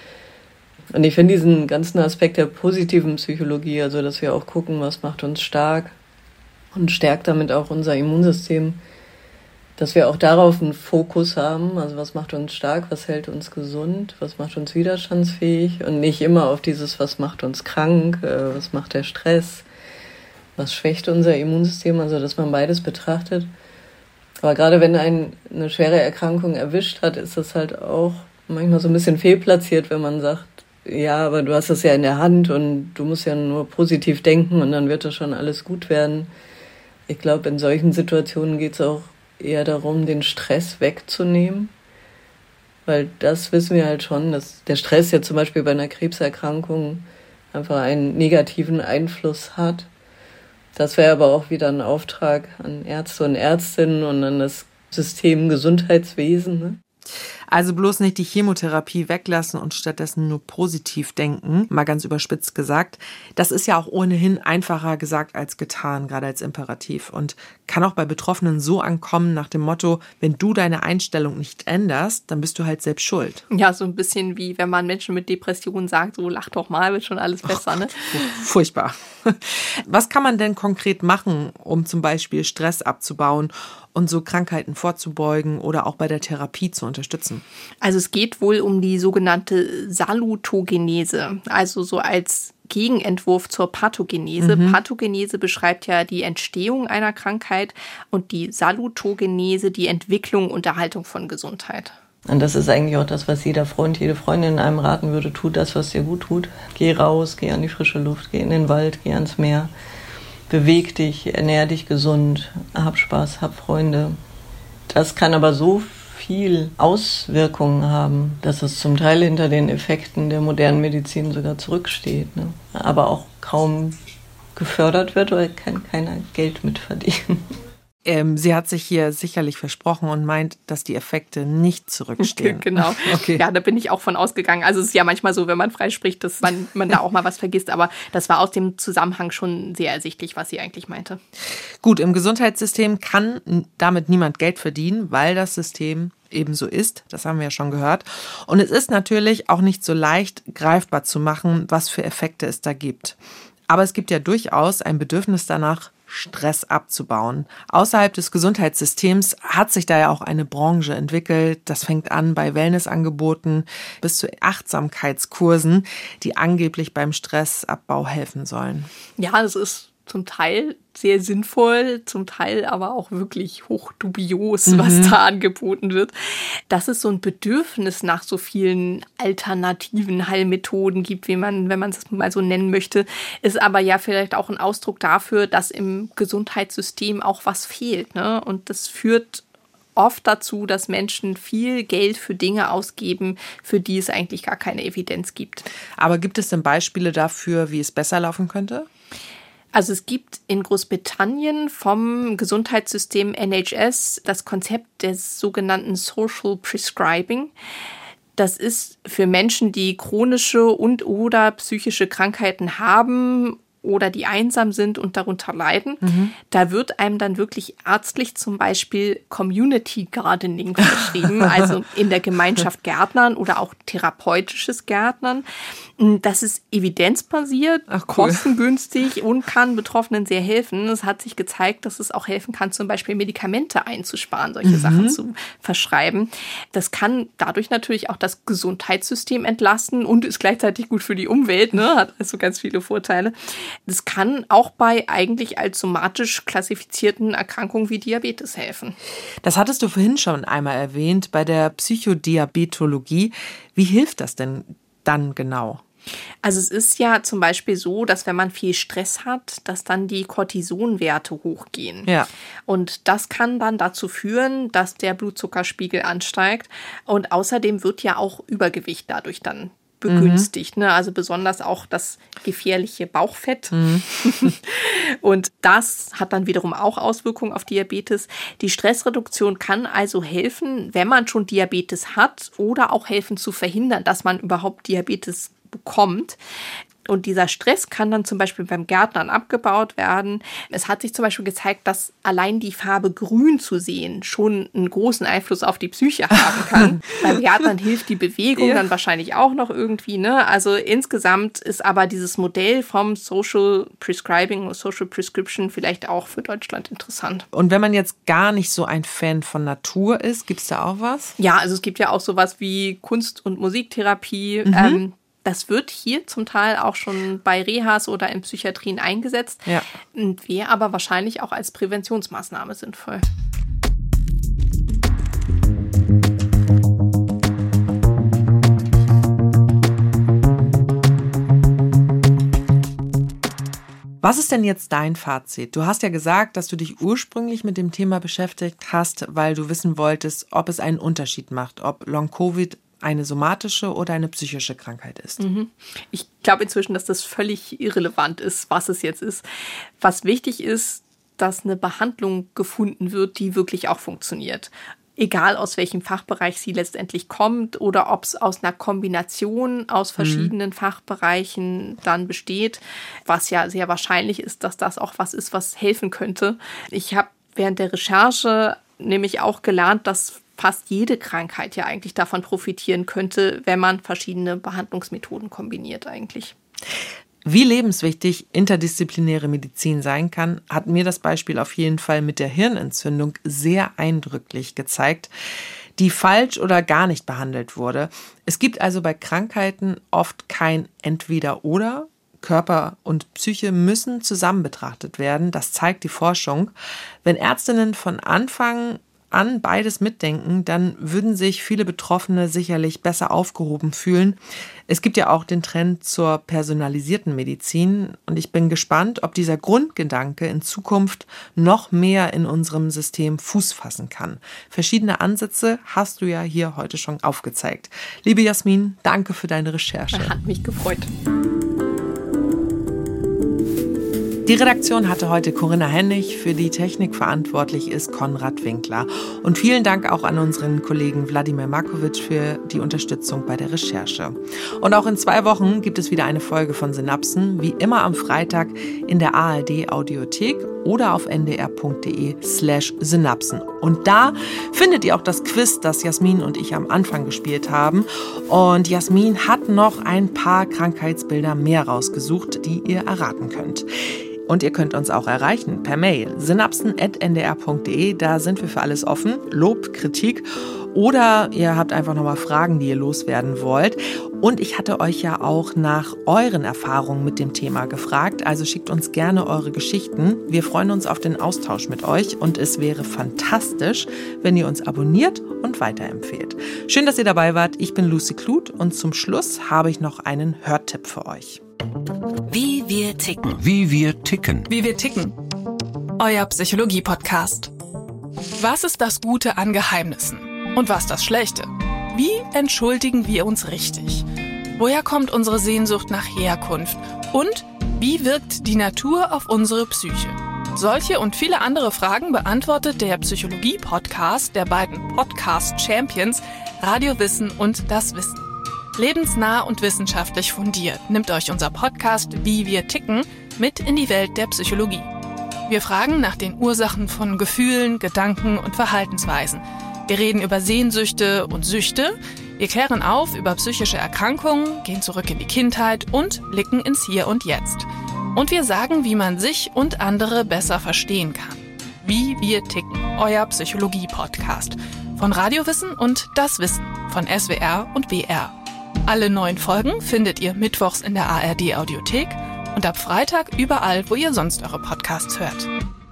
Und ich finde diesen ganzen Aspekt der positiven Psychologie, also dass wir auch gucken, was macht uns stark und stärkt damit auch unser Immunsystem, dass wir auch darauf einen Fokus haben, also was macht uns stark, was hält uns gesund, was macht uns widerstandsfähig und nicht immer auf dieses, was macht uns krank, was macht der Stress, was schwächt unser Immunsystem, also dass man beides betrachtet. Aber gerade wenn einen eine schwere Erkrankung erwischt hat, ist das halt auch manchmal so ein bisschen fehlplatziert, wenn man sagt, ja, aber du hast das ja in der Hand und du musst ja nur positiv denken und dann wird das schon alles gut werden. Ich glaube, in solchen Situationen geht es auch eher darum, den Stress wegzunehmen, weil das wissen wir halt schon, dass der Stress ja zum Beispiel bei einer Krebserkrankung einfach einen negativen Einfluss hat. Das wäre aber auch wieder ein Auftrag an Ärzte und Ärztinnen und an das System Gesundheitswesen, ne? Also bloß nicht die Chemotherapie weglassen und stattdessen nur positiv denken, mal ganz überspitzt gesagt. Das ist ja auch ohnehin einfacher gesagt als getan, gerade als Imperativ. Und kann auch bei Betroffenen so ankommen nach dem Motto, wenn du deine Einstellung nicht änderst, dann bist du halt selbst schuld. Ja, so ein bisschen wie wenn man Menschen mit Depressionen sagt, so lach doch mal, wird schon alles besser, ne? Furchtbar. Was kann man denn konkret machen, um zum Beispiel Stress abzubauen und so Krankheiten vorzubeugen oder auch bei der Therapie zu unterstützen? Also es geht wohl um die sogenannte Salutogenese, also so als Gegenentwurf zur Pathogenese. Pathogenese beschreibt ja die Entstehung einer Krankheit und die Salutogenese die Entwicklung und Erhaltung von Gesundheit. Und das ist eigentlich auch das, was jeder Freund, jede Freundin einem raten würde. Tu das, was dir gut tut. Geh raus, geh an die frische Luft, geh in den Wald, geh ans Meer. Beweg dich, ernähr dich gesund, hab Spaß, hab Freunde. Das kann aber so viel Auswirkungen haben, dass es zum Teil hinter den Effekten der modernen Medizin sogar zurücksteht, ne? Aber auch kaum gefördert wird, weil kann keiner Geld mit verdienen. Sie hat sich hier sicherlich versprochen und meint, dass die Effekte nicht zurückstehen. Genau. Okay. Ja, da bin ich auch von ausgegangen. Also es ist ja manchmal so, wenn man frei spricht, dass man da auch mal was vergisst. Aber das war aus dem Zusammenhang schon sehr ersichtlich, was sie eigentlich meinte. Gut, im Gesundheitssystem kann damit niemand Geld verdienen, weil das System ebenso ist. Das haben wir ja schon gehört. Und es ist natürlich auch nicht so leicht greifbar zu machen, was für Effekte es da gibt. Aber es gibt ja durchaus ein Bedürfnis danach, Stress abzubauen. Außerhalb des Gesundheitssystems hat sich da ja auch eine Branche entwickelt. Das fängt an bei Wellnessangeboten bis zu Achtsamkeitskursen, die angeblich beim Stressabbau helfen sollen. Ja, das ist zum Teil sehr sinnvoll, zum Teil aber auch wirklich hochdubios, was da angeboten wird. Dass es so ein Bedürfnis nach so vielen alternativen Heilmethoden gibt, wenn man es mal so nennen möchte, ist aber ja vielleicht auch ein Ausdruck dafür, dass im Gesundheitssystem auch was fehlt, ne? Und das führt oft dazu, dass Menschen viel Geld für Dinge ausgeben, für die es eigentlich gar keine Evidenz gibt. Aber gibt es denn Beispiele dafür, wie es besser laufen könnte? Also es gibt in Großbritannien vom Gesundheitssystem NHS das Konzept des sogenannten Social Prescribing. Das ist für Menschen, die chronische und oder psychische Krankheiten haben oder die einsam sind und darunter leiden. Da wird einem dann wirklich ärztlich zum Beispiel Community Gardening verschrieben, also in der Gemeinschaft Gärtnern oder auch therapeutisches Gärtnern. Das ist evidenzbasiert, kostengünstig und kann Betroffenen sehr helfen. Es hat sich gezeigt, dass es auch helfen kann, zum Beispiel Medikamente einzusparen, solche Sachen zu verschreiben. Das kann dadurch natürlich auch das Gesundheitssystem entlasten und ist gleichzeitig gut für die Umwelt, ne? Hat also ganz viele Vorteile. Das kann auch bei eigentlich als somatisch klassifizierten Erkrankungen wie Diabetes helfen. Das hattest du vorhin schon einmal erwähnt, bei der Psychodiabetologie. Wie hilft das denn dann genau? Also es ist ja zum Beispiel so, dass wenn man viel Stress hat, dass dann die Cortisonwerte hochgehen. Ja. Und das kann dann dazu führen, dass der Blutzuckerspiegel ansteigt. Und außerdem wird ja auch Übergewicht dadurch dann begünstigt, ne? Also besonders auch das gefährliche Bauchfett. Und das hat dann wiederum auch Auswirkungen auf Diabetes. Die Stressreduktion kann also helfen, wenn man schon Diabetes hat oder auch helfen zu verhindern, dass man überhaupt Diabetes bekommt. Und dieser Stress kann dann zum Beispiel beim Gärtnern abgebaut werden. Es hat sich zum Beispiel gezeigt, dass allein die Farbe Grün zu sehen schon einen großen Einfluss auf die Psyche haben kann. Beim Gärtnern hilft die Bewegung dann wahrscheinlich auch noch irgendwie, ne? Also insgesamt ist aber dieses Modell vom Social Prescribing oder Social Prescription vielleicht auch für Deutschland interessant. Und wenn man jetzt gar nicht so ein Fan von Natur ist, gibt es da auch was? Ja, also es gibt ja auch sowas wie Kunst- und Musiktherapie. Das wird hier zum Teil auch schon bei Rehas oder in Psychiatrien eingesetzt, wäre aber wahrscheinlich auch als Präventionsmaßnahme sinnvoll. Was ist denn jetzt dein Fazit? Du hast ja gesagt, dass du dich ursprünglich mit dem Thema beschäftigt hast, weil du wissen wolltest, ob es einen Unterschied macht, ob Long-Covid eine somatische oder eine psychische Krankheit ist. Ich glaube inzwischen, dass das völlig irrelevant ist, was es jetzt ist. Was wichtig ist, dass eine Behandlung gefunden wird, die wirklich auch funktioniert. Egal aus welchem Fachbereich sie letztendlich kommt oder ob es aus einer Kombination aus verschiedenen Fachbereichen dann besteht, was ja sehr wahrscheinlich ist, dass das auch was ist, was helfen könnte. Ich habe während der Recherche nämlich auch gelernt, dass fast jede Krankheit ja eigentlich davon profitieren könnte, wenn man verschiedene Behandlungsmethoden kombiniert eigentlich. Wie lebenswichtig interdisziplinäre Medizin sein kann, hat mir das Beispiel auf jeden Fall mit der Hirnentzündung sehr eindrücklich gezeigt, die falsch oder gar nicht behandelt wurde. Es gibt also bei Krankheiten oft kein Entweder-Oder. Körper und Psyche müssen zusammen betrachtet werden. Das zeigt die Forschung. Wenn Ärztinnen von Anfang an beides mitdenken, dann würden sich viele Betroffene sicherlich besser aufgehoben fühlen. Es gibt ja auch den Trend zur personalisierten Medizin und ich bin gespannt, ob dieser Grundgedanke in Zukunft noch mehr in unserem System Fuß fassen kann. Verschiedene Ansätze hast du ja hier heute schon aufgezeigt. Liebe Jasmin, danke für deine Recherche. Hat mich gefreut. Die Redaktion hatte heute Corinna Hennig, für die Technik verantwortlich ist Konrad Winkler. Und vielen Dank auch an unseren Kollegen Wladimir Markovic für die Unterstützung bei der Recherche. Und auch in 2 Wochen gibt es wieder eine Folge von Synapsen, wie immer am Freitag in der ARD-Audiothek oder auf ndr.de/synapsen. Und da findet ihr auch das Quiz, das Jasmin und ich am Anfang gespielt haben. Und Jasmin hat noch ein paar Krankheitsbilder mehr rausgesucht, die ihr erraten könnt. Und ihr könnt uns auch erreichen per Mail synapsen@ndr.de. Da sind wir für alles offen. Lob, Kritik oder ihr habt einfach nochmal Fragen, die ihr loswerden wollt. Und ich hatte euch ja auch nach euren Erfahrungen mit dem Thema gefragt. Also schickt uns gerne eure Geschichten. Wir freuen uns auf den Austausch mit euch und es wäre fantastisch, wenn ihr uns abonniert und weiterempfehlt. Schön, dass ihr dabei wart. Ich bin Lucy Kluth und zum Schluss habe ich noch einen Hörtipp für euch. Wie wir ticken. Wie wir ticken. Wie wir ticken. Euer Psychologie-Podcast. Was ist das Gute an Geheimnissen? Und was das Schlechte? Wie entschuldigen wir uns richtig? Woher kommt unsere Sehnsucht nach Herkunft? Und wie wirkt die Natur auf unsere Psyche? Solche und viele andere Fragen beantwortet der Psychologie-Podcast der beiden Podcast-Champions Radiowissen und Das Wissen. Lebensnah und wissenschaftlich fundiert nimmt euch unser Podcast Wie wir ticken mit in die Welt der Psychologie. Wir fragen nach den Ursachen von Gefühlen, Gedanken und Verhaltensweisen. Wir reden über Sehnsüchte und Süchte. Wir klären auf über psychische Erkrankungen, gehen zurück in die Kindheit und blicken ins Hier und Jetzt. Und wir sagen, wie man sich und andere besser verstehen kann. Wie wir ticken, euer Psychologie-Podcast. Von Radiowissen und Das Wissen von SWR und WR. Alle neuen Folgen findet ihr mittwochs in der ARD-Audiothek und ab Freitag überall, wo ihr sonst eure Podcasts hört.